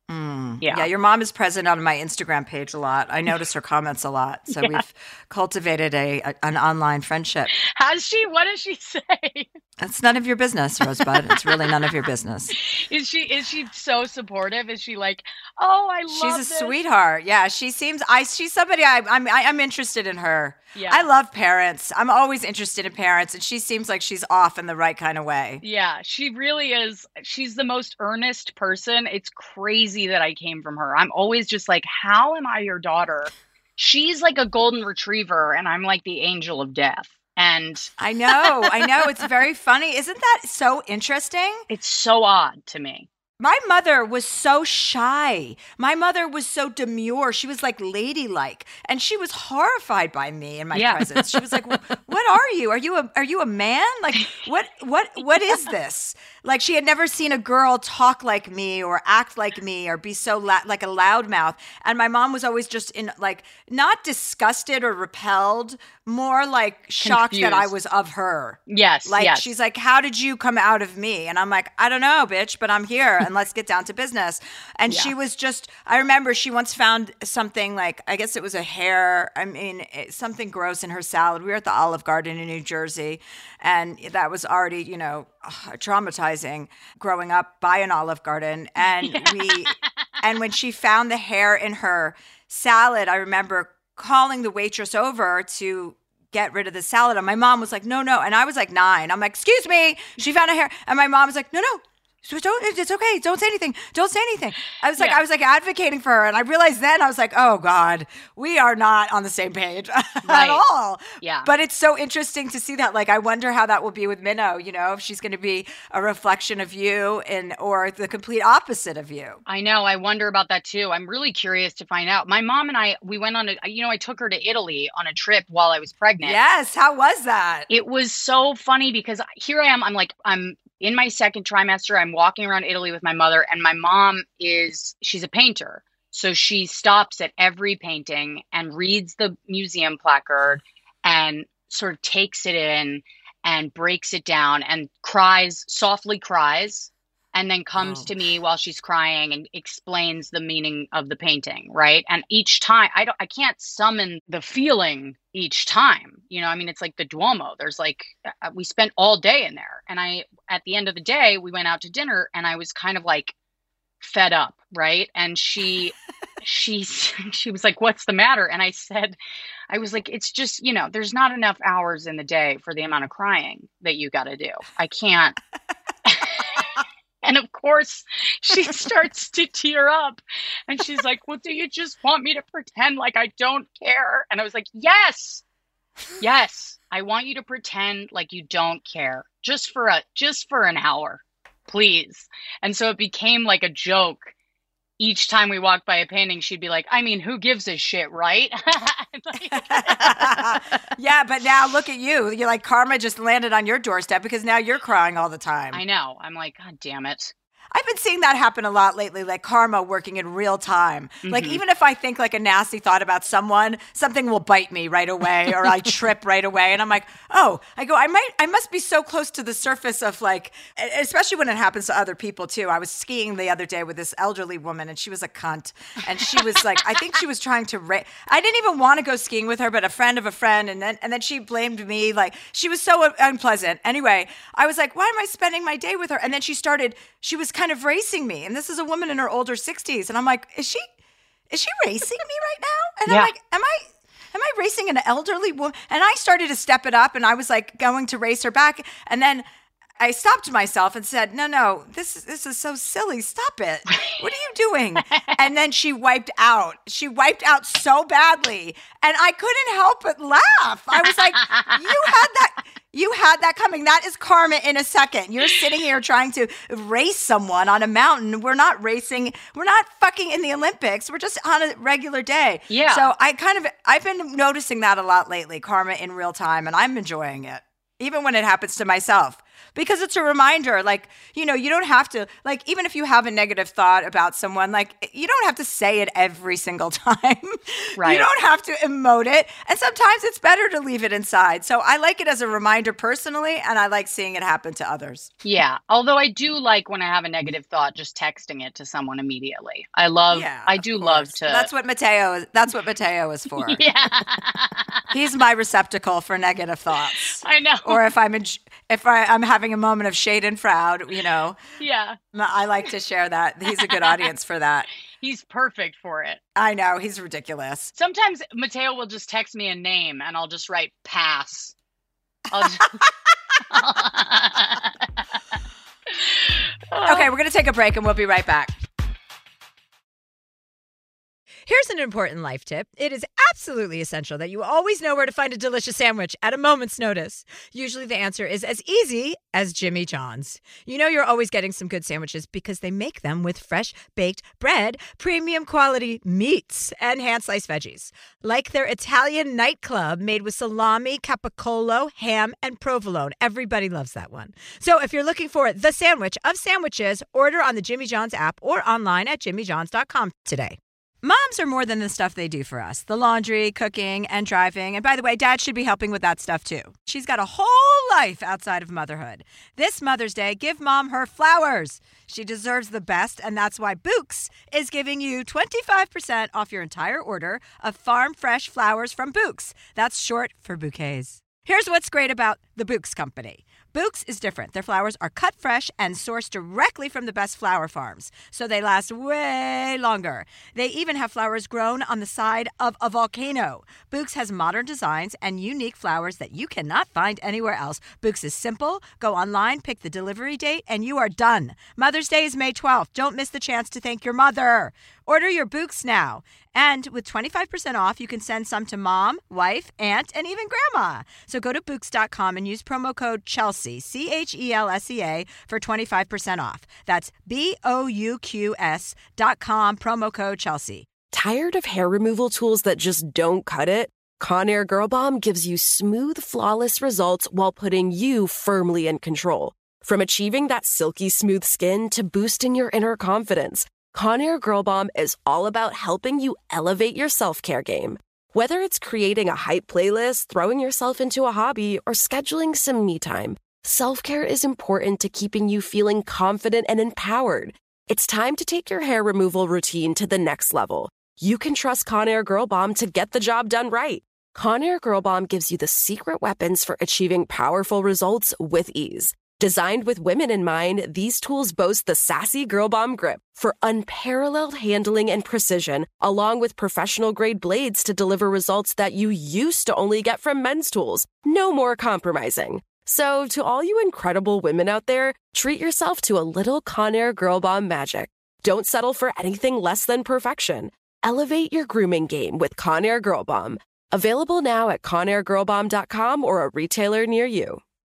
Mm. Yeah. Yeah, your mom is present on my Instagram page a lot. I notice her comments a lot. So Yeah. we've cultivated a, a an online friendship. Has she? What does she say? It's none of your business, Rosebud. It's really none of your business. Is she is she so supportive? Is she like, oh, I love She's a this? sweetheart. Yeah, she seems. I she's somebody. I, I'm. I, I'm interested in her. Yeah. I love parents. I'm always interested in parents, and she seems like she's off in the right kind of way. Yeah, she really is. She's the most earnest person. It's crazy that I came from her. I'm always just like, how am I your daughter? She's like a golden retriever, and I'm like the angel of death. And I know. I know. It's very funny. Isn't that so interesting? it's so odd to me. My mother was so shy. My mother was so demure. She was like ladylike, and she was horrified by me in my Yeah. presence. She was like, "What are you? Are you a are you a man? Like what what what is this?" Like she had never seen a girl talk like me or act like me or be so la- like a loudmouth. And my mom was always just in like not disgusted or repelled, more like shocked that I Confused. was of her. Yes, Like yes. she's like, how did you come out of me? And I'm like, I don't know, bitch, but I'm here and let's get down to business. And she Yeah. was just, I remember she once found something like, I guess it was a hair, I mean, it- something gross in her salad. We were at the Olive Garden in New Jersey, and that was already, you know, traumatizing growing up by an Olive Garden. And we, and when she found the hair in her salad, I remember calling the waitress over to get rid of the salad. And my mom was like, no, no. And I was like nine. I'm like, excuse me. She found a hair. And my mom was like, no, no. So don't, it's okay. Don't say anything. Don't say anything. I was like, Yeah. I was like advocating for her. And I realized then I was like, oh God, we are not on the same page at Right. all. Yeah. But it's so interesting to see that. Like, I wonder how that will be with Minnow, you know, if she's going to be a reflection of you and, or the complete opposite of you. I know. I wonder about that too. I'm really curious to find out. My mom and I, we went on a, you know, I took her to Italy on a trip while I was pregnant. Yes. How was that? It was so funny because here I am. I'm like, I'm in my second trimester. I'm walking around Italy with my mother, and my mom is, she's a painter. So she stops at every painting and reads the museum placard and sort of takes it in and breaks it down and cries, softly cries, and then comes Wow. to me while she's crying and explains the meaning of the painting, right? And each time, I don't, I can't summon the feeling each time. You know, I mean, it's like the Duomo. There's like, uh, we spent all day in there. And I, at the end of the day, we went out to dinner, and I was kind of like fed up, right? And she, she, she was like, what's the matter? And I said, I was like, it's just, you know, there's not enough hours in the day for the amount of crying that you got to do. I can't. And of course, she starts to tear up, and she's like, well, do you just want me to pretend like I don't care? And I was like, yes, yes, I want you to pretend like you don't care just for a, just for an hour, please. And so it became like a joke. Each time we walked by a painting, she'd be like, I mean, who gives a shit, right? Like- Yeah, but now look at you. You're like, karma just landed on your doorstep because now you're crying all the time. I know. I'm like, God damn it. I've been seeing that happen a lot lately, like karma working in real time. Like, Mhm. even if I think like a nasty thought about someone, something will bite me right away, or I trip right away. And I'm like, oh, I go, I might, I must be so close to the surface of like, especially when it happens to other people too. I was skiing the other day with this elderly woman, and she was a cunt. And she was like, I think she was trying to, ra- I didn't even want to go skiing with her, but a friend of a friend. And then, and then she blamed me. Like, she was so unpleasant. Anyway, I was like, why am I spending my day with her? And then she started, she was kind of racing me. And this is a woman in her older sixties. And I'm like, is she, is she racing me right now? And Yeah. I'm like, am I, am I racing an elderly woman? And I started to step it up, and I was like going to race her back. And then I stopped myself and said, no, no, this is, this is so silly. Stop it. What are you doing? And then she wiped out. She wiped out so badly. And I couldn't help but laugh. I was like, you had that. You had that coming. That is karma in a second. You're sitting here trying to race someone on a mountain. We're not racing. We're not fucking in the Olympics. We're just on a regular day. Yeah. So I kind of, I've been noticing that a lot lately, karma in real time, and I'm enjoying it, even when it happens to myself. because it's a reminder. Like, you know, you don't have to, like, even if you have a negative thought about someone, like, you don't have to say it every single time. Right. You don't have to emote it. And sometimes it's better to leave it inside. So I like it as a reminder personally, and I like seeing it happen to others. Yeah. Although I do like when I have a negative thought, just texting it to someone immediately. I love, Yeah, I of do course. love to. That's what Mateo is. That's what Mateo is for. Yeah. He's my receptacle for negative thoughts. I know. Or if I'm in, if I, I'm having a moment of shade and frown, you know, Yeah. I like to share that. He's a good audience for that. He's perfect for it. I know, he's ridiculous. Sometimes Mateo will just text me a name and I'll just write pass. I'll just... Okay, we're going to take a break and we'll be right back. Here's an important life tip. It is absolutely essential that you always know where to find a delicious sandwich at a moment's notice. Usually the answer is as easy as Jimmy John's. You know you're always getting some good sandwiches because they make them with fresh baked bread, premium quality meats, and hand-sliced veggies. Like their Italian nightclub made with salami, capicola, ham, and provolone. Everybody loves that one. So if you're looking for the sandwich of sandwiches, order on the Jimmy John's app or online at jimmy johns dot com today. Moms are more than the stuff they do for us. The laundry, cooking, and driving. And by the way, Dad should be helping with that stuff too. She's got a whole life outside of motherhood. This Mother's Day, give Mom her flowers. She deserves the best, and that's why Bouqs is giving you twenty-five percent off your entire order of farm fresh flowers from Bouqs. That's short for bouquets. Here's what's great about the Bouqs Company. Bouqs is different. Their flowers are cut fresh and sourced directly from the best flower farms, so they last way longer. They even have flowers grown on the side of a volcano. Bouqs has modern designs and unique flowers that you cannot find anywhere else. Bouqs is simple. Go online, pick the delivery date, and you are done. Mother's Day is May twelfth. Don't miss the chance to thank your mother. Order your Bouqs now. And with twenty-five percent off, you can send some to mom, wife, aunt, and even grandma. So go to Bouqs dot com and use promo code Chelsea, C H E L S E A, for twenty-five percent off. That's B O U Q S dot com, promo code Chelsea. Tired of hair removal tools that just don't cut it? Conair Girl Bomb gives you smooth, flawless results while putting you firmly in control. From achieving that silky smooth skin to boosting your inner confidence, Conair Girl Bomb is all about helping you elevate your self-care game. Whether it's creating a hype playlist, throwing yourself into a hobby, or scheduling some me time, self-care is important to keeping you feeling confident and empowered. It's time to take your hair removal routine to the next level. You can trust Conair Girl Bomb to get the job done right. Conair Girl Bomb gives you the secret weapons for achieving powerful results with ease. Designed with women in mind, these tools boast the sassy Girl Bomb grip for unparalleled handling and precision, along with professional-grade blades to deliver results that you used to only get from men's tools. No more compromising. So, to all you incredible women out there, treat yourself to a little Conair Girl Bomb magic. Don't settle for anything less than perfection. Elevate your grooming game with Conair Girl Bomb. Available now at conair girl bomb dot com or a retailer near you.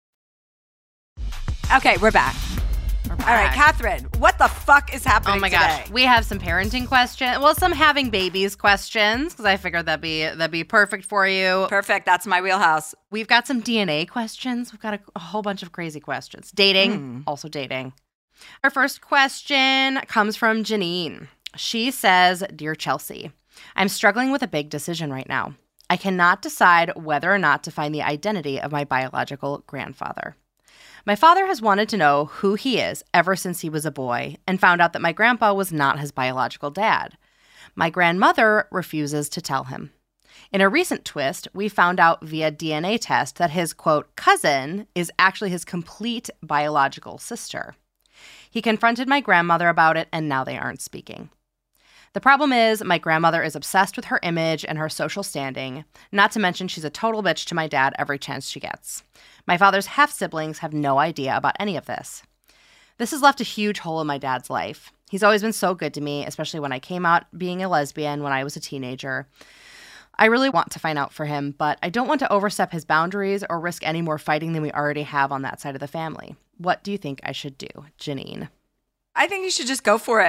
Okay, we're back. We're back. All right, Catherine, what the fuck is happening Oh my today? gosh, we have some parenting questions. Well, some having babies questions because I figured that'd be that'd be perfect for you. Perfect, that's my wheelhouse. We've got some D N A questions. We've got a, a whole bunch of crazy questions. Dating, Mm. also dating. Our first question comes from Janine. She says, "Dear Chelsea, I'm struggling with a big decision right now. I cannot decide whether or not to find the identity of my biological grandfather. My father has wanted to know who he is ever since he was a boy and found out that my grandpa was not his biological dad. My grandmother refuses to tell him. In a recent twist, we found out via D N A test that his, quote, cousin is actually his complete biological sister. He confronted my grandmother about it, and now they aren't speaking. The problem is my grandmother is obsessed with her image and her social standing, not to mention she's a total bitch to my dad every chance she gets. My father's half-siblings have no idea about any of this. This has left a huge hole in my dad's life. He's always been so good to me, especially when I came out being a lesbian when I was a teenager. I really want to find out for him, but I don't want to overstep his boundaries or risk any more fighting than we already have on that side of the family. What do you think I should do, Janine?" I think you should just go for it.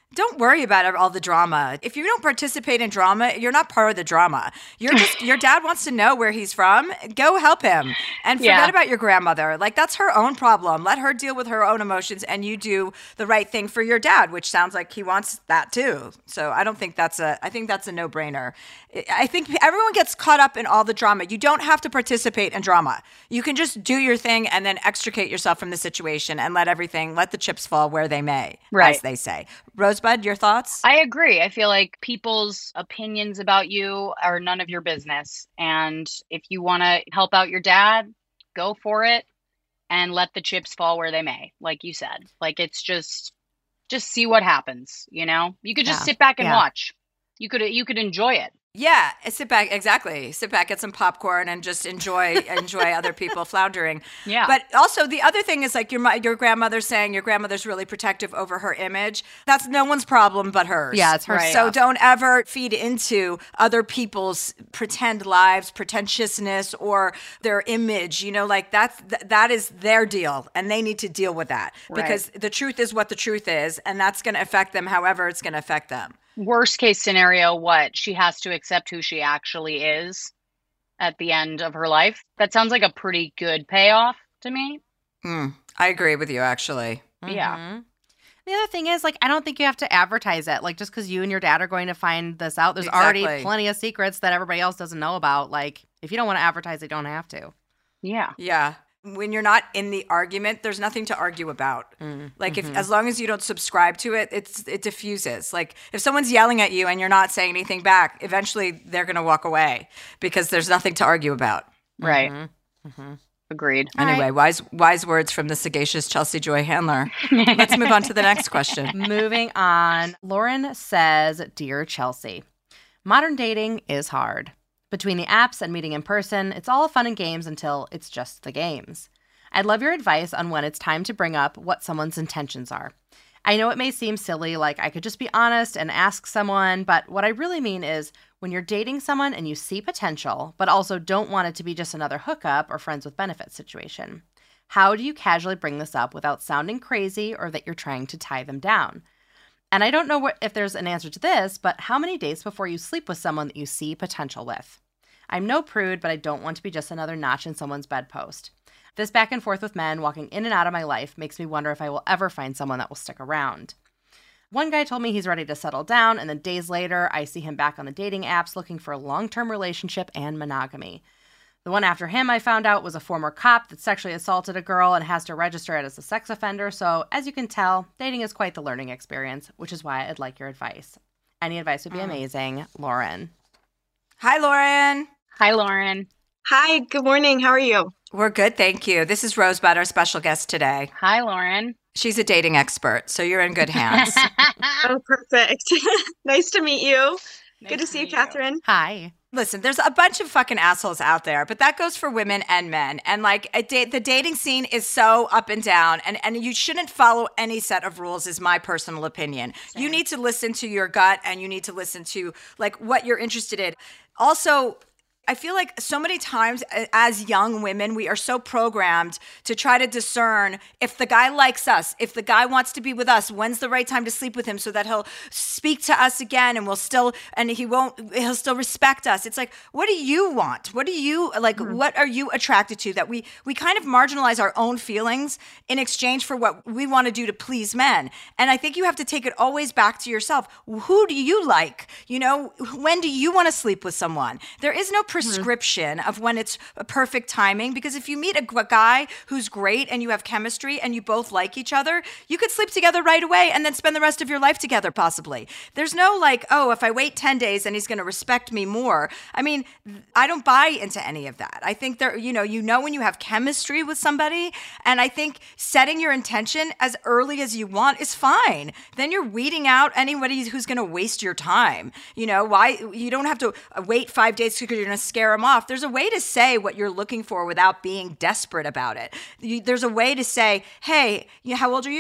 don't worry about all the drama. If you don't participate in drama, you're not part of the drama. You're just your dad wants to know where he's from. Go help him and forget Yeah. about your grandmother. Like that's her own problem. Let her deal with her own emotions, and you do the right thing for your dad, which sounds like he wants that too. So I don't think that's a. I think that's a no-brainer. I think everyone gets caught up in all the drama. You don't have to participate in drama. You can just do your thing and then extricate yourself from the situation and let everything, let the chips fall where they may, Right. as they say. Rosebud, your thoughts? I agree. I feel like people's opinions about you are none of your business. And if you want to help out your dad, go for it and let the chips fall where they may, like you said. Like it's just just see what happens, you know? You could just Yeah. sit back and Yeah. watch. You could you could enjoy it. Yeah, sit back. Exactly. Sit back, get some popcorn, and just enjoy enjoy other people floundering. Yeah. But also the other thing is like your mo- your grandmother saying your grandmother's really protective over her image. That's no one's problem but hers. Yeah, it's her Right. stuff. So don't ever feed into other people's pretend lives, pretentiousness, or their image. You know, like that's th- that is their deal, and they need to deal with that Right. because the truth is what the truth is, and that's going to affect them however it's going to affect them. Worst case scenario, what? She has to accept who she actually is at the end of her life. That sounds like a pretty good payoff to me. Mm, I agree with you, actually. Yeah. Mhm. The other thing is, like, I don't think you have to advertise it. Like, just because you and your dad are going to find this out, there's Exactly. already plenty of secrets that everybody else doesn't know about. Like, if you don't want to advertise it, you don't have to. Yeah. Yeah. When you're not in the argument, there's nothing to argue about. Mm, Like if as long as you don't subscribe to it, it's it diffuses. Like if someone's yelling at you and you're not saying anything back, eventually they're going to walk away because there's nothing to argue about. Right. Mm-hmm. Agreed. All Anyway, right. wise wise words from the sagacious Chelsea Joy Handler. Let's move on to the next question. Moving on, Lauren says, Dear Chelsea, modern dating is hard. Between the apps and meeting in person, it's all fun and games until it's just the games. I'd love your advice on when it's time to bring up what someone's intentions are. I know it may seem silly, like I could just be honest and ask someone, but what I really mean is when you're dating someone and you see potential, but also don't want it to be just another hookup or friends with benefits situation. How do you casually bring this up without sounding crazy or that you're trying to tie them down? And I don't know what, if there's an answer to this, but how many dates before you sleep with someone that you see potential with? I'm no prude, but I don't want to be just another notch in someone's bedpost. This back and forth with men walking in and out of my life makes me wonder if I will ever find someone that will stick around. One guy told me he's ready to settle down, and then days later, I see him back on the dating apps looking for a long-term relationship and monogamy. The one after him I found out was a former cop that sexually assaulted a girl and has to register it as a sex offender, so as you can tell, dating is quite the learning experience, which is why I'd like your advice. Any advice would be amazing. Lauren. Hi, Lauren. Hi, Lauren. Hi, good morning. How are you? We're good, thank you. This is Rosebud, our special guest today. Hi, Lauren. She's a dating expert, so you're in good hands. Oh, perfect. Nice to meet you. Nice Good to see you, meet Catherine. Hi. Listen, there's a bunch of fucking assholes out there, but that goes for women and men. And like a da- the dating scene is so up and down, and, and you shouldn't follow any set of rules, is my personal opinion. You need to listen to your gut, and you need to listen to like what you're interested in. Also, I feel like so many times as young women, we are so programmed to try to discern if the guy likes us, if the guy wants to be with us, when's the right time to sleep with him so that he'll speak to us again and we'll still, and he won't, he'll still respect us. It's like, what do you want? What do you, like, mm-hmm. what are you attracted to? That we, we kind of marginalize our own feelings in exchange for what we want to do to please men. And I think you have to take it always back to yourself. Who do you like? You know, when do you want to sleep with someone? There is no prescription of when it's a perfect timing, because if you meet a, a guy who's great and you have chemistry and you both like each other, you could sleep together right away and then spend the rest of your life together possibly. There's no like, oh, if I wait ten days then he's going to respect me more. I mean, I don't buy into any of that. I think there, you know, you know when you have chemistry with somebody, and I think setting your intention as early as you want is fine. Then you're weeding out anybody who's going to waste your time. You know, why you don't have to wait five days because you're going to scare them off. There's a way to say what you're looking for without being desperate about it. You, there's a way to say, hey, you know, how old are you?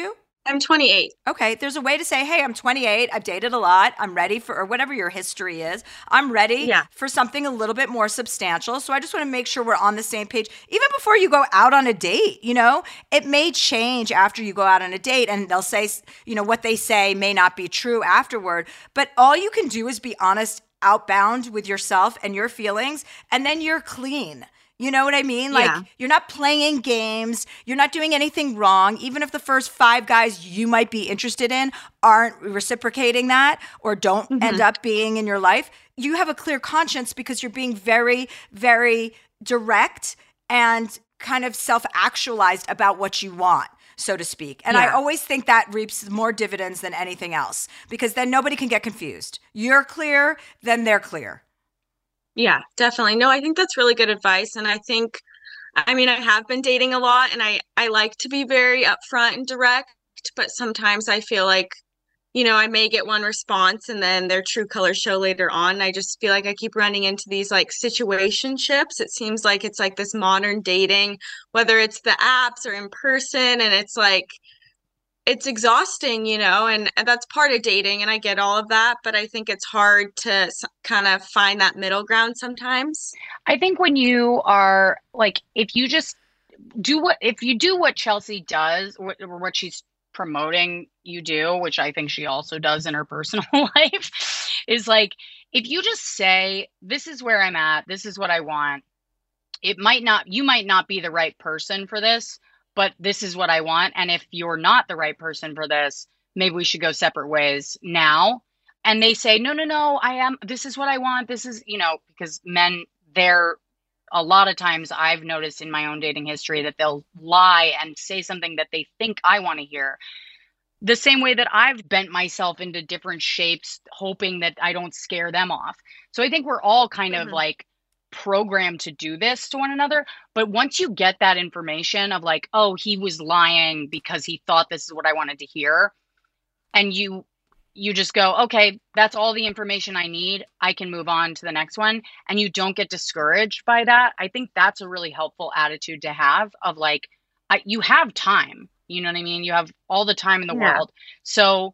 I'm twenty-eight. Okay, there's a way to say, hey, I'm twenty-eight, I've dated a lot, I'm ready for, or whatever your history is, I'm ready Yeah. for something a little bit more substantial. So I just want to make sure we're on the same page. Even before you go out on a date, you know, it may change after you go out on a date and they'll say, you know, what they say may not be true afterward. But all you can do is be honest, outbound with yourself and your feelings, and then you're clean. You know what I mean? Like, Yeah. you're not playing games. You're not doing anything wrong. Even if the first five guys you might be interested in aren't reciprocating that or don't Mhm. end up being in your life, you have a clear conscience because you're being very, very direct and kind of self-actualized about what you want, so to speak. And I Yeah. always think that reaps more dividends than anything else because then nobody can get confused. You're clear, then they're clear. Yeah, definitely. No, I think that's really good advice. And I think, I mean, I have been dating a lot and I, I like to be very upfront and direct, but sometimes I feel like, you know, I may get one response and then their true colors show later on. I just feel like I keep running into these like situationships. It seems like it's like this modern dating, whether it's the apps or in person, and it's like, it's exhausting, you know, and, and that's part of dating, and I get all of that, but I think it's hard to s- kind of find that middle ground sometimes. I think when you are like, if you just do what, if you do what Chelsea does, or or what she's promoting you do, which I think she also does in her personal life, is like, if you just say, this is where I'm at, this is what I want, it might not, you might not be the right person for this, but this is what I want. And if you're not the right person for this, maybe we should go separate ways now. And they say, no, no, no, I am, this is what I want. This is, you know, because men, they're, a lot of times I've noticed in my own dating history that they'll lie and say something that they think I want to hear. The same way that I've bent myself into different shapes, hoping that I don't scare them off. So I think we're all kind of Mhm. like programmed to do this to one another. But once you get that information of like, oh, he was lying because he thought this is what I wanted to hear, and you you just go, okay, that's all the information I need, I can move on to the next one, and you don't get discouraged by that. I think that's a really helpful attitude to have of like, I, you have time, you know what I mean? You have all the time in the Yeah. world. So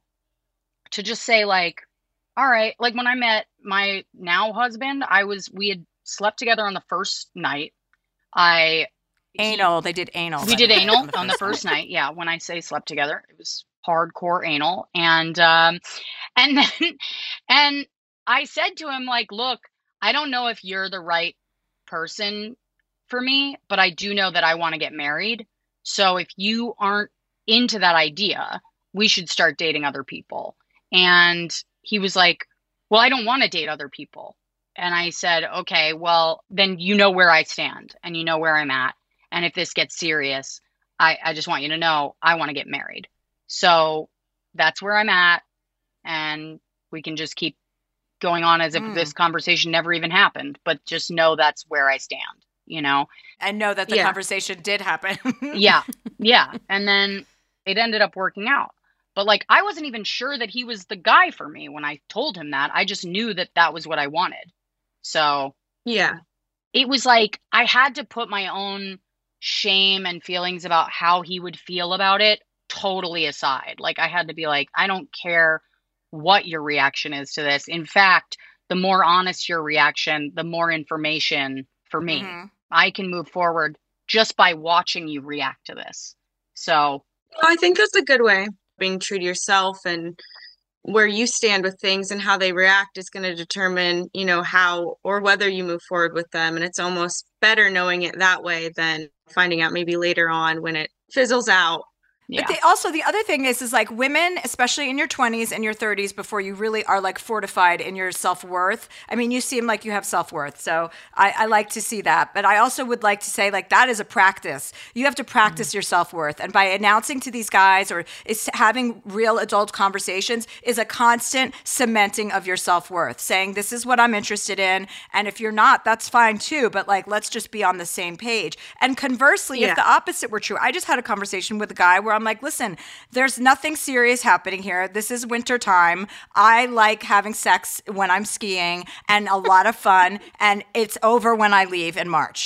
to just say like, all right, like when I met my now husband, I was, we had slept together on the first night. I, he- Anal. They did anal. we by did the way, anal on the first night. Yeah. When I say slept together, it was hardcore anal. And, um, and then, and I said to him, like, look, I don't know if you're the right person for me, but I do know that I want to get married. So if you aren't into that idea, we should start dating other people. And he was like, well, I don't want to date other people. And I said, okay, well, then you know where I stand and you know where I'm at. And if this gets serious, I, I just want you to know I want to get married. So that's where I'm at. And we can just keep going on as if Mm. this conversation never even happened, but just know that's where I stand, you know? And know that the Yeah. conversation did happen. Yeah. Yeah. And then it ended up working out. But like, I wasn't even sure that he was the guy for me when I told him that. I just knew that that was what I wanted. So Yeah. it was like I had to put my own shame and feelings about how he would feel about it totally aside. Like I had to be like, I don't care what your reaction is to this. In fact, the more honest your reaction, the more information for me. Mhm. I can move forward just by watching you react to this. So, I think that's a good way. Being true to yourself and where you stand with things and how they react is going to determine, you know, how or whether you move forward with them. And it's almost better knowing it that way than finding out maybe later on when it fizzles out. yeah. But they, also the other thing is, is like women, especially in your twenties and your thirties, before you really are like fortified in your self-worth. I mean, you seem like you have self-worth. So I, I like to see that. But I also would like to say like that is a practice. You have to practice your self-worth. And by announcing to these guys or is having real adult conversations is a constant cementing of your self-worth, saying this is what I'm interested in. And if you're not, that's fine too. But like, let's just be on the same page. And conversely, Yeah. if the opposite were true, I just had a conversation with a guy where I'm like, listen, there's nothing serious happening here. This is winter time. I like having sex when I'm skiing and a lot of fun, and it's over when I leave in March.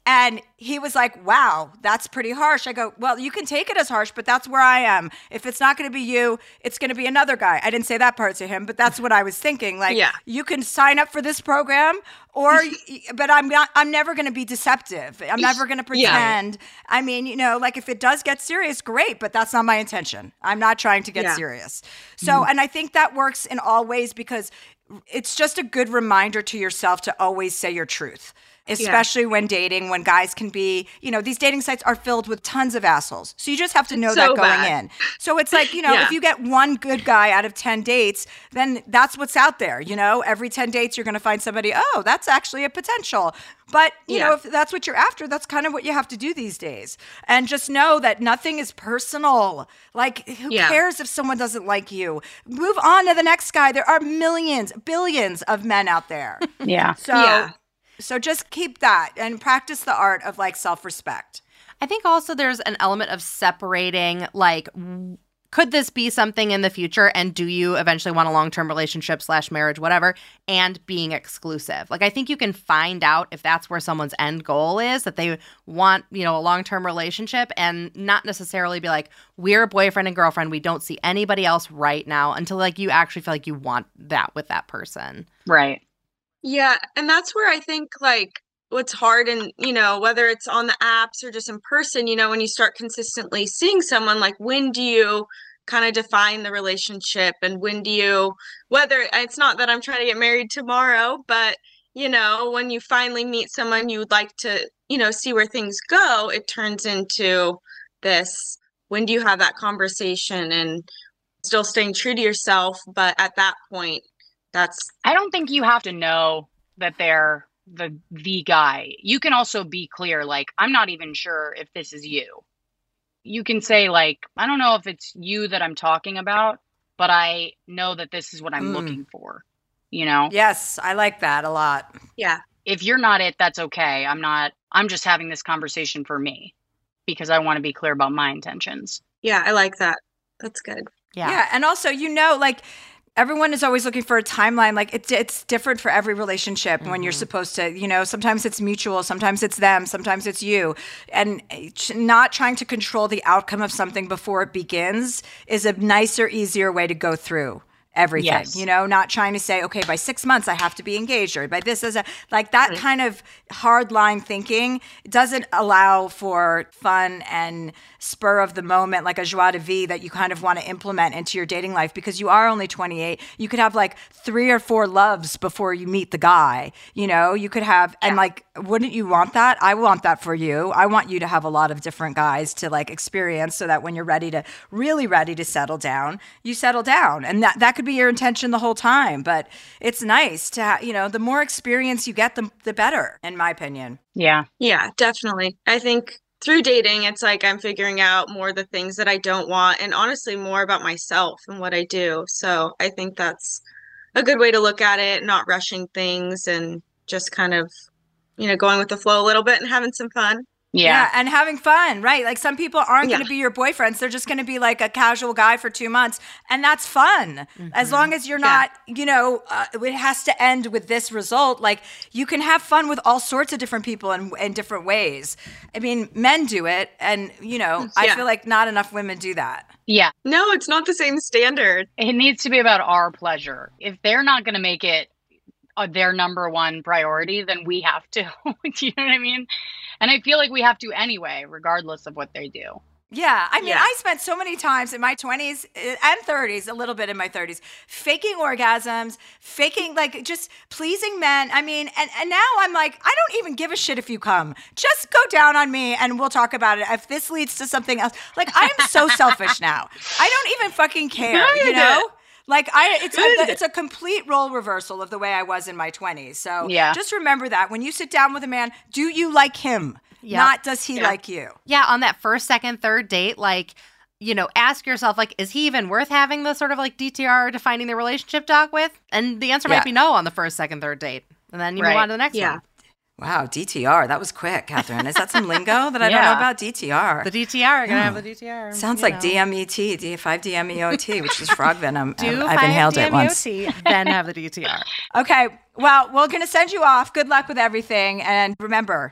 And he was like, wow, that's pretty harsh. I go, well, you can take it as harsh, but that's where I am. If it's not going to be you, it's going to be another guy. I didn't say that part to him, but that's what I was thinking. Like, Yeah. you can sign up for this program, or, but I'm not, I'm never going to be deceptive. I'm never going to pretend. Yeah. I mean, you know, like if it does get serious, great, but that's not my intention. I'm not trying to get Yeah. serious. So, and I think that works in all ways because it's just a good reminder to yourself to always say your truth. Especially when dating, when guys can be, you know, these dating sites are filled with tons of assholes. So you just have to know So that going bad. in. So it's like, you know, Yeah. if you get one good guy out of ten dates, then that's what's out there. You know, every ten dates, you're going to find somebody, oh, that's actually a potential. But, you Yeah. know, if that's what you're after, that's kind of what you have to do these days. And just know that nothing is personal. Like, who Yeah. cares if someone doesn't like you? Move on to the next guy. There are millions, billions of men out there. Yeah. So. Yeah. So just keep that and practice the art of like self-respect. I think also there's an element of separating, like, w- could this be something in the future, and do you eventually want a long-term relationship slash marriage, whatever, and being exclusive. Like, I think you can find out if that's where someone's end goal is, that they want, you know, a long-term relationship, and not necessarily be like, we're boyfriend and girlfriend, we don't see anybody else right now, until like you actually feel like you want that with that person. Right. Yeah, and that's where I think like what's hard, and you know, whether it's on the apps or just in person, you know, when you start consistently seeing someone, like when do you kind of define the relationship, and when do you, whether it's not that I'm trying to get married tomorrow, but you know, when you finally meet someone you would like to, you know, see where things go, it turns into this, when do you have that conversation and still staying true to yourself, but at that point that's I don't think you have to know that they're the the guy. You can also be clear, like, I'm not even sure if this is you. You can say, like, I don't know if it's you that I'm talking about, but I know that this is what I'm Mm. looking for. You know? Yes, I like that a lot. yeah. If you're not it, that's okay. I'm not, I'm just having this conversation for me because I want to be clear about my intentions. Yeah, I like that. That's good. Yeah. Yeah, and also, you know, like everyone is always looking for a timeline. Like it's it's different for every relationship when you're supposed to, you know, sometimes it's mutual, sometimes it's them, sometimes it's you. And not trying to control the outcome of something before it begins is a nicer, easier way to go through everything. Yes. You know, not trying to say, okay, by six months I have to be engaged, or by this as a like that Right. kind of hard line thinking doesn't allow for fun and spur of the moment, like a joie de vivre that you kind of want to implement into your dating life, because you are only twenty-eight. You could have like three or four loves before you meet the guy. You know, you could have, and like, wouldn't you want that? I want that for you. I want you to have a lot of different guys to like experience, so that when you're ready to, really ready to settle down, you settle down. And that, that could be your intention the whole time. But it's nice to have, you know, the more experience you get, the, the better, in my opinion. Yeah. Yeah, definitely. I think through dating, it's like I'm figuring out more the things that I don't want, and honestly more about myself and what I do. So I think that's a good way to look at it, not rushing things and just kind of, you know, going with the flow a little bit and having some fun. Yeah. and having fun, right? Like some people aren't Yeah. going to be your boyfriends. They're just going to be like a casual guy for two months. And that's fun. As long as you're not, you know, uh, it has to end with this result. Like you can have fun with all sorts of different people in, in different ways. I mean, men do it. And, you know, I Yeah. feel like not enough women do that. Yeah. No, it's not the same standard. It needs to be about our pleasure. If they're not going to make it uh, their number one priority, then we have to. Do you know what I mean? And I feel like we have to anyway, regardless of what they do. Yeah, I mean, Yeah. I spent so many times in my twenties and thirties, a little bit in my thirties, faking orgasms, faking, like, just pleasing men. I mean, and, and now I'm like, I don't even give a shit if you come. Just go down on me and we'll talk about it. If this leads to something else. Like, I am so selfish now. I don't even fucking care, you Good. know? Like, I, it's a, Good. it's a complete role reversal of the way I was in my twenties. So Yeah. just remember that when you sit down with a man, do you like him? Yep. Not does he Yeah. like you? Yeah, on that first, second, third date, like, you know, ask yourself, like, is he even worth having the sort of like D T R defining the relationship talk with? And the answer Yeah. might be no on the first, second, third date. And then you move Right. on to the next Yeah. one. Wow, D T R. That was quick, Catherine. Is that some lingo that I don't Yeah. know about? D T R. The D T R, gonna have the D T R. Sounds you like know. D M E T, D five D M E O T, which is frog venom. Do I've five inhaled it once. D M E O T, then have the D T R. Okay, well, we're going to send you off. Good luck with everything. And remember,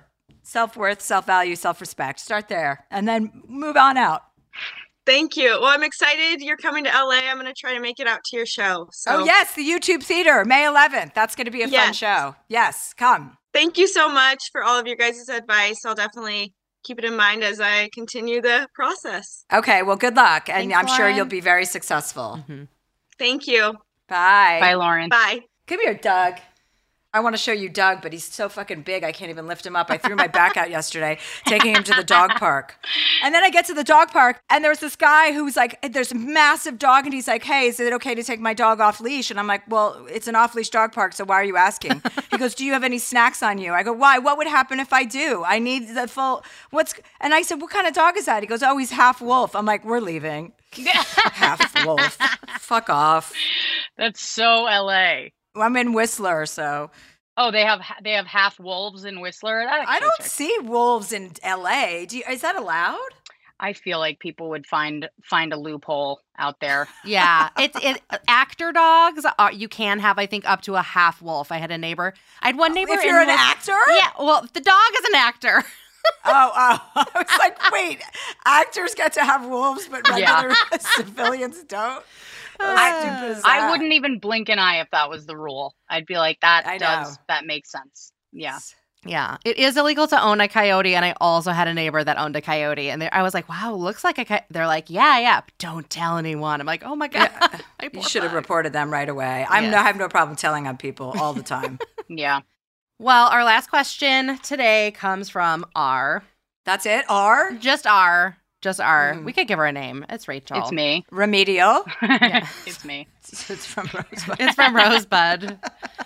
Self-worth, self-value, self-respect. Start there and then move on out. Thank you. Well, I'm excited you're coming to L A. I'm going to try to make it out to your show. So. Oh, yes, the YouTube Theater, May eleventh. That's going to be a yes. fun show. Yes, come. Thank you so much for all of your guys' advice. I'll definitely keep it in mind as I continue the process. Okay, well, good luck. And Thanks, I'm sure Lauren. you'll be very successful. Mm-hmm. Thank you. Bye. Bye, Lauren. Bye. Come here, Doug. I want to show you Doug, but he's so fucking big, I can't even lift him up. I threw my back out yesterday, taking him to the dog park. And then I get to the dog park, and there's this guy who's like, there's a massive dog, and he's like, hey, is it okay to take my dog off leash? And I'm like, well, it's an off leash dog park, so why are you asking? He goes, do you have any snacks on you? I go, why? What would happen if I do? I need the full, what's, and I said, what kind of dog is that? He goes, oh, he's half wolf. I'm like, we're leaving. Half wolf. Fuck off. That's so L A. I'm in Whistler, so. Oh, they have they have half wolves in Whistler. That I don't checks. see wolves in L A. Do you, is that allowed? I feel like people would find find a loophole out there. Yeah, it's it. Actor dogs, are, you can have, I think, up to a half wolf. I had a neighbor. I had one neighbor. If you're in an Wis- actor? Yeah. Well, the dog is an actor. Oh, oh. I was like, wait, actors get to have wolves, but regular Yeah. civilians don't? How I- stupid is I that? wouldn't even blink an eye if that was the rule. I'd be like, that I does know. that makes sense. Yeah. Yeah, it is illegal to own a coyote, and I also had a neighbor that owned a coyote, and they- I was like, "Wow, looks like a." Co-. They're like, "Yeah, yeah, but don't tell anyone." I'm like, "Oh my god, Yeah. my You poor should have bug." reported them right away. I'm Yes. no, I have no problem telling on people all the time. Yeah. Well, our last question today comes from R. That's it? R? Just R. Just R. Mhm. We could give her a name. It's Rachel. It's me. Remedial? It's me. It's from Rosebud. It's from Rosebud.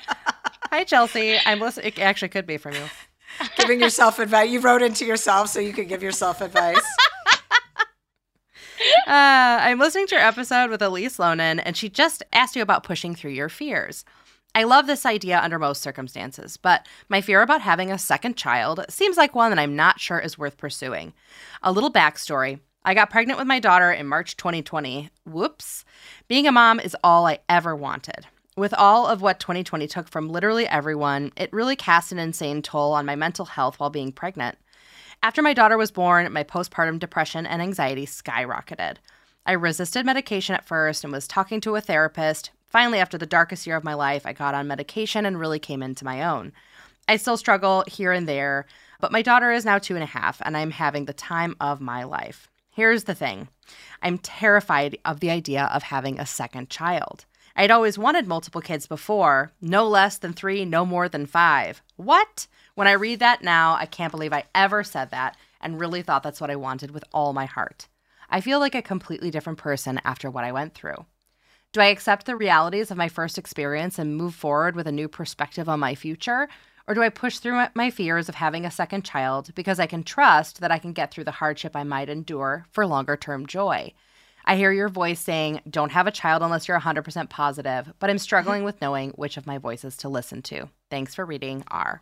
Hi, Chelsea. I'm listening. It actually could be from you. Giving yourself advice. You wrote into yourself so you could give yourself advice. Uh, I'm listening to your episode with Elise Lonan, and she just asked you about pushing through your fears. I love this idea under most circumstances, but my fear about having a second child seems like one that I'm not sure is worth pursuing. A little backstory. I got pregnant with my daughter in March twenty twenty. Whoops. Being a mom is all I ever wanted. With all of what twenty twenty took from literally everyone, it really cast an insane toll on my mental health while being pregnant. After my daughter was born, my postpartum depression and anxiety skyrocketed. I resisted medication at first and was talking to a therapist. Finally, after the darkest year of my life, I got on medication and really came into my own. I still struggle here and there, but my daughter is now two and a half, and I'm having the time of my life. Here's the thing. I'm terrified of the idea of having a second child. I'd always wanted multiple kids before, no less than three, no more than five. What? When I read that now, I can't believe I ever said that and really thought that's what I wanted with all my heart. I feel like a completely different person after what I went through. Do I accept the realities of my first experience and move forward with a new perspective on my future? Or do I push through my fears of having a second child because I can trust that I can get through the hardship I might endure for longer-term joy? I hear your voice saying, don't have a child unless you're one hundred percent positive, but I'm struggling with knowing which of my voices to listen to. Thanks for reading, R.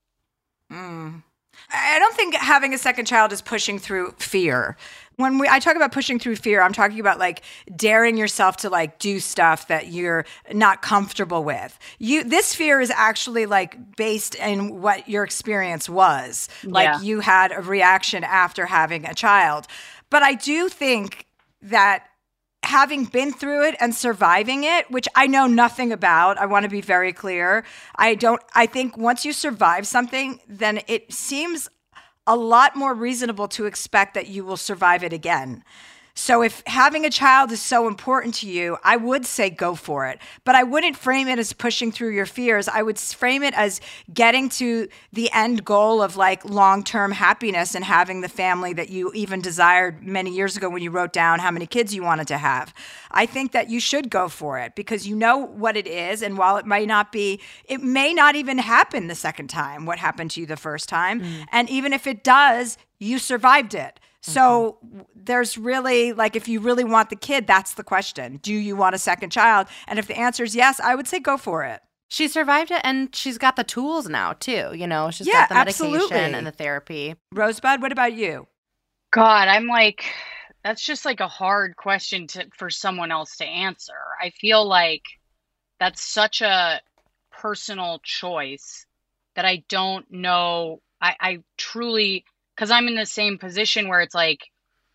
Mm. I don't think having a second child is pushing through fear. When we, I talk about pushing through fear, I'm talking about like daring yourself to like do stuff that you're not comfortable with. You, this fear is actually like based in what your experience was. Like Yeah. you had a reaction after having a child. But I do think that having been through it and surviving it, which I know nothing about, I want to be very clear. I don't, I think once you survive something, then it seems a lot more reasonable to expect that you will survive it again. So if having a child is so important to you, I would say go for it. But I wouldn't frame it as pushing through your fears. I would frame it as getting to the end goal of like long-term happiness and having the family that you even desired many years ago when you wrote down how many kids you wanted to have. I think that you should go for it because you know what it is. And while it might not be, it may not even happen the second time, what happened to you the first time. Mm. And even if it does, you survived it. So mm-hmm. there's really, like, if you really want the kid, that's the question. Do you want a second child? And if the answer is yes, I would say go for it. She survived it, and she's got the tools now, too. You know, she's yeah, got the medication absolutely. and the therapy. Rosebud, what about you? God, I'm like, that's just like a hard question to for someone else to answer. I feel like that's such a personal choice that I don't know. I, I truly, because I'm in the same position where it's like,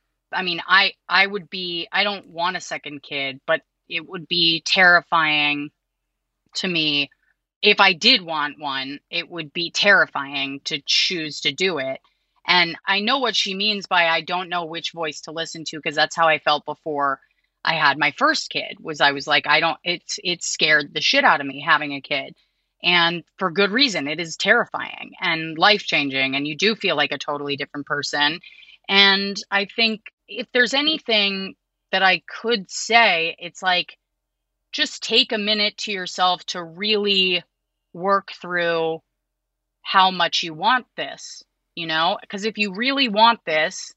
I mean, I, I would be, I don't want a second kid, but it would be terrifying to me. If I did want one, it would be terrifying to choose to do it. And I know what she means by I don't know which voice to listen to, because that's how I felt before I had my first kid. Was I was like, I don't, it's, it scared the shit out of me having a kid. And for good reason. It is terrifying and life-changing, and you do feel like a totally different person. And I think if there's anything that I could say, it's like, just take a minute to yourself to really work through how much you want this, you know? Because if you really want this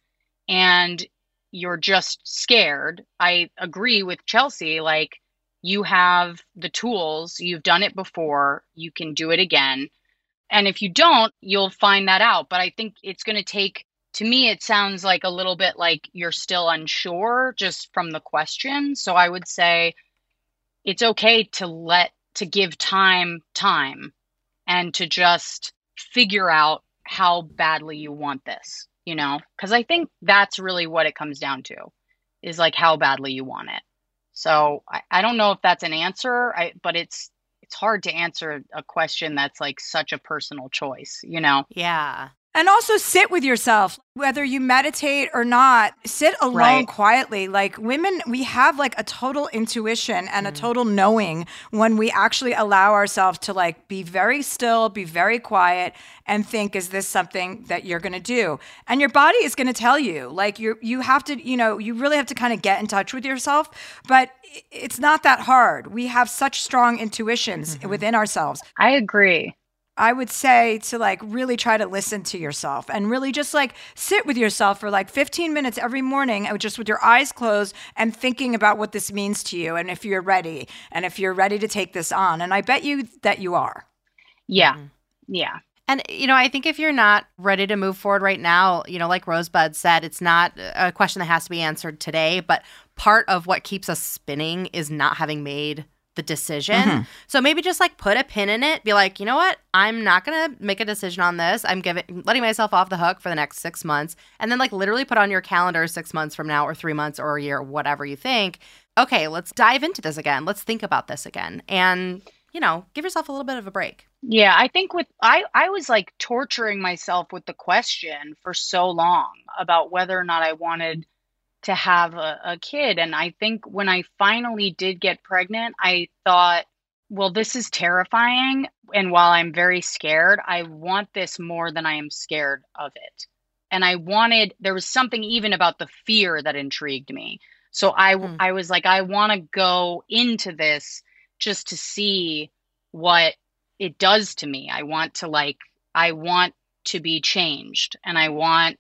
and you're just scared, I agree with Chelsea, like, you have the tools, you've done it before, you can do it again. And if you don't, you'll find that out. But I think it's going to take, to me, it sounds like a little bit like you're still unsure just from the question. So I would say it's okay to let, to give time, time, and to just figure out how badly you want this, you know? Because I think that's really what it comes down to, is like how badly you want it. So I, I don't know if that's an answer, I, but it's it's hard to answer a question that's like such a personal choice, you know? Yeah. And also sit with yourself, whether you meditate or not, sit alone Right. quietly. Like women, we have like a total intuition and a total knowing when we actually allow ourselves to like be very still, be very quiet, and think, is this something that you're going to do? And your body is going to tell you. Like you you have to, you know, you really have to kind of get in touch with yourself. But i- it's not that hard. We have such strong intuitions within ourselves. I agree. I would say to like really try to listen to yourself and really just like sit with yourself for like fifteen minutes every morning, and just with your eyes closed and thinking about what this means to you, and if you're ready, and if you're ready to take this on. And I bet you that you are. Yeah. Yeah. And, you know, I think if you're not ready to move forward right now, you know, like Rosebud said, it's not a question that has to be answered today, but part of what keeps us spinning is not having made the decision. Mm-hmm. So maybe just like put a pin in it, be like, you know what, I'm not going to make a decision on this. I'm giving, letting myself off the hook for the next six months. And then like literally put on your calendar six months from now or three months or a year, or whatever you think. Okay, let's dive into this again. Let's think about this again. And, you know, give yourself a little bit of a break. Yeah, I think with I I was like torturing myself with the question for so long about whether or not I wanted to have a, a kid. And I think when I finally did get pregnant, I thought, well, this is terrifying. And while I'm very scared, I want this more than I am scared of it. And I wanted, there was something even about the fear that intrigued me. So I, Mm. I was like, I want to go into this just to see what it does to me. I want to like, I want to be changed, and I want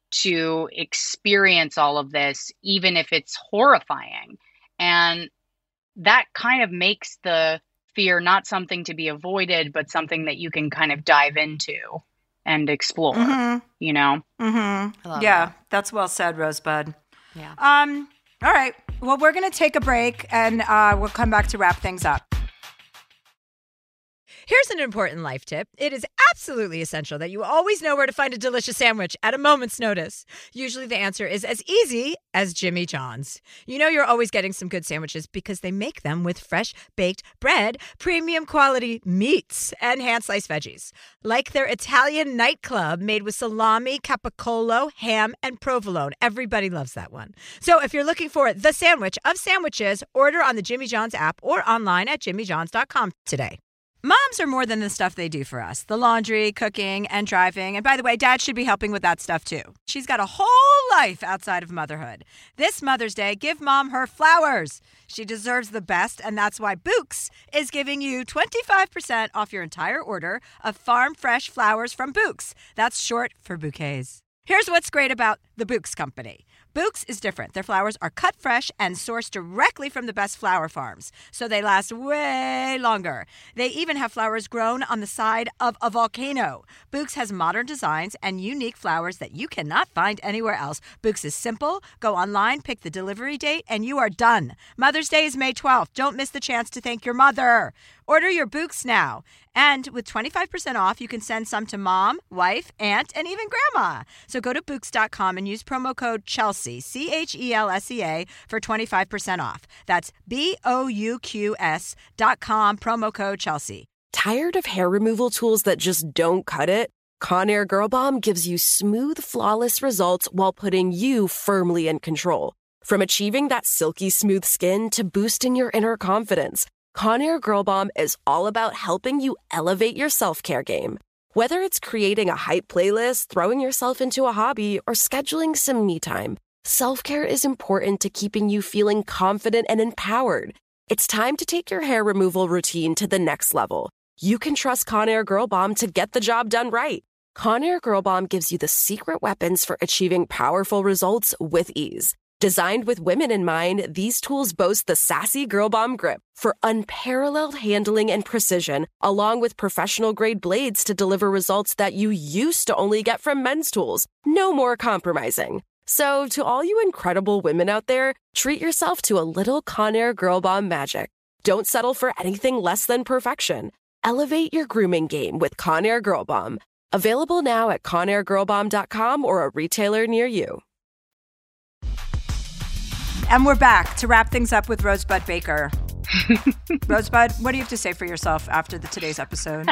to experience all of this, even if it's horrifying. And that kind of makes the fear not something to be avoided, but something that you can kind of dive into and explore, Mm-hmm. you know? Mm-hmm. I love Yeah, that. that's well said, Rosebud. Yeah. Um, all right. Well, we're going to take a break, and uh, we'll come back to wrap things up. Here's an important life tip. It is absolutely essential that you always know where to find a delicious sandwich at a moment's notice. Usually the answer is as easy as Jimmy John's. You know you're always getting some good sandwiches because they make them with fresh baked bread, premium quality meats, and hand-sliced veggies. Like their Italian nightclub made with salami, capicola, ham, and provolone. Everybody loves that one. So if you're looking for the sandwich of sandwiches, order on the Jimmy John's app or online at jimmy johns dot com today. Moms are more than the stuff they do for us. The laundry, cooking, and driving. And by the way, Dad should be helping with that stuff too. She's got a whole life outside of motherhood. This Mother's Day, give Mom her flowers. She deserves the best, and that's why Bouqs is giving you twenty-five percent off your entire order of farm fresh flowers from Bouqs. That's short for bouquets. Here's what's great about the Bouqs company. Bouqs is different. Their flowers are cut fresh and sourced directly from the best flower farms, so they last way longer. They even have flowers grown on the side of a volcano. Bouqs has modern designs and unique flowers that you cannot find anywhere else. Bouqs is simple. Go online, pick the delivery date, and you are done. Mother's Day is May twelfth. Don't miss the chance to thank your mother. Order your Books now. And with twenty-five percent off, you can send some to mom, wife, aunt, and even grandma. So go to Books dot com and use promo code Chelsea, C H E L S E A, for twenty-five percent off. That's B O U Q S dot com, promo code Chelsea. Tired of hair removal tools that just don't cut it? Conair Girl Bomb gives you smooth, flawless results while putting you firmly in control. From achieving that silky smooth skin to boosting your inner confidence, Conair Girl Bomb is all about helping you elevate your self-care game. Whether it's creating a hype playlist, throwing yourself into a hobby, or scheduling some me time, self-care is important to keeping you feeling confident and empowered. It's time to take your hair removal routine to the next level. You can trust Conair Girl Bomb to get the job done right. Conair Girl Bomb gives you the secret weapons for achieving powerful results with ease. Designed with women in mind, these tools boast the sassy Girl Bomb grip for unparalleled handling and precision, along with professional-grade blades to deliver results that you used to only get from men's tools. No more compromising. So, to all you incredible women out there, treat yourself to a little Conair Girl Bomb magic. Don't settle for anything less than perfection. Elevate your grooming game with Conair Girl Bomb. Available now at conair girl bomb dot com or a retailer near you. And we're back to wrap things up with Rosebud Baker. Rosebud, what do you have to say for yourself after the today's episode?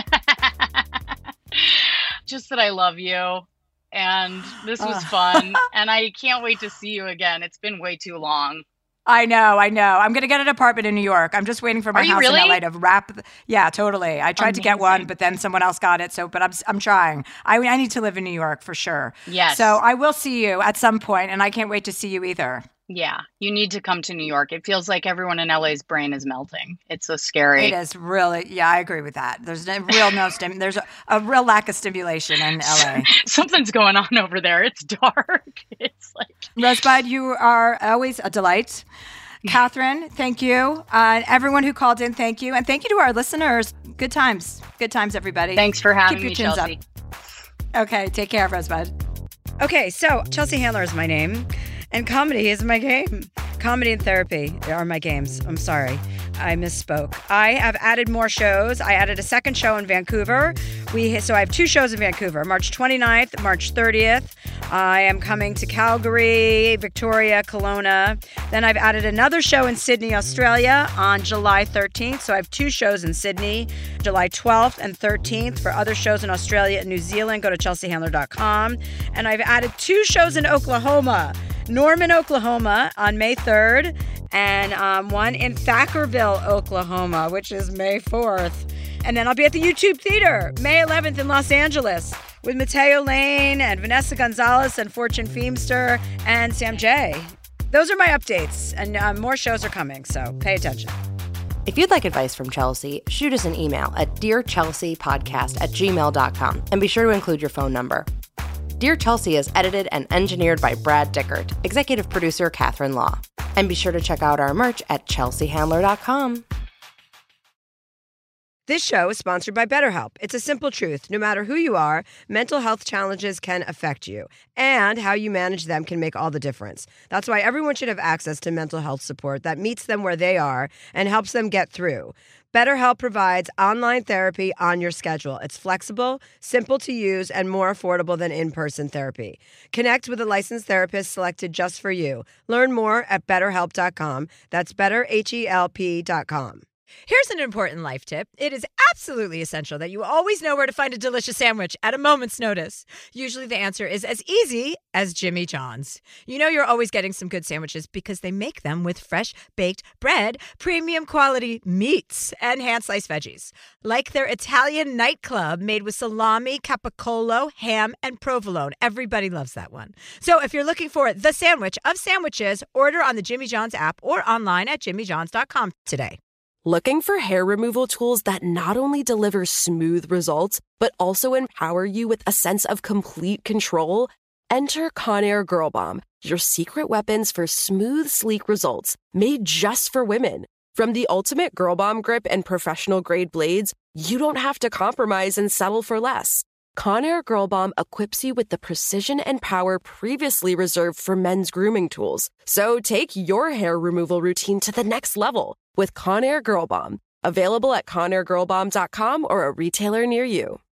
Just that I love you. And this was fun. And I can't wait to see you again. It's been way too long. I know, I know. I'm going to get an apartment in New York. I'm just waiting for my Are you house really? in L A to wrap. Yeah, totally. I tried Amazing. to get one, but then someone else got it. So, but I'm I'm trying. I I need to live in New York for sure. Yes. So I will see you at some point, and I can't wait to see you either. Yeah, you need to come to New York. It feels like everyone in L A's brain is melting. It's so scary. It is really, yeah, I agree with that. There's no real no stim. There's a, a real lack of stimulation in L A. Something's going on over there. It's dark. It's like Rosebud, you are always a delight. Catherine, thank you. Uh, everyone who called in, thank you. And thank you to our listeners. Good times. Good times, everybody. Thanks for having Keep your me, chins Chelsea. up. Okay, take care, Rosebud. Okay, so Chelsea Handler is my name, and comedy is my game. Comedy and therapy are my games. I'm sorry. I misspoke. I have added more shows. I added a second show in Vancouver. We So I have two shows in Vancouver, March twenty-ninth, March thirtieth. I am coming to Calgary, Victoria, Kelowna. Then I've added another show in Sydney, Australia on July thirteenth. So I have two shows in Sydney, July twelfth and thirteenth. For other shows in Australia and New Zealand, go to chelsea handler dot com. And I've added two shows in Oklahoma, Norman, Oklahoma on May third, and um, one in Thackerville, Oklahoma, which is May fourth. And then I'll be at the YouTube Theater, May eleventh in Los Angeles, with Mateo Lane and Vanessa Gonzalez and Fortune Feemster and Sam J. Those are my updates, and uh, more shows are coming, so pay attention. If you'd like advice from Chelsea, shoot us an email at dear chelsea podcast at gmail dot com and be sure to include your phone number. Dear Chelsea is edited and engineered by Brad Dickert, executive producer Catherine Law. And be sure to check out our merch at chelsea handler dot com. This show is sponsored by BetterHelp. It's a simple truth. No matter who you are, mental health challenges can affect you, and how you manage them can make all the difference. That's why everyone should have access to mental health support that meets them where they are and helps them get through. BetterHelp provides online therapy on your schedule. It's flexible, simple to use, and more affordable than in-person therapy. Connect with a licensed therapist selected just for you. Learn more at better help dot com. That's better help dot com. Here's an important life tip. It is absolutely essential that you always know where to find a delicious sandwich at a moment's notice. Usually the answer is as easy as Jimmy John's. You know you're always getting some good sandwiches because they make them with fresh baked bread, premium quality meats, and hand-sliced veggies. Like their Italian nightclub made with salami, capicola, ham, and provolone. Everybody loves that one. So if you're looking for the sandwich of sandwiches, order on the Jimmy John's app or online at jimmy johns dot com today. Looking for hair removal tools that not only deliver smooth results, but also empower you with a sense of complete control? Enter Conair Girl Bomb, your secret weapons for smooth, sleek results, made just for women. From the ultimate Girl Bomb grip and professional-grade blades, you don't have to compromise and settle for less. Conair Girl Bomb equips you with the precision and power previously reserved for men's grooming tools. So take your hair removal routine to the next level with Conair Girl Bomb. Available at conair girl bomb dot com or a retailer near you.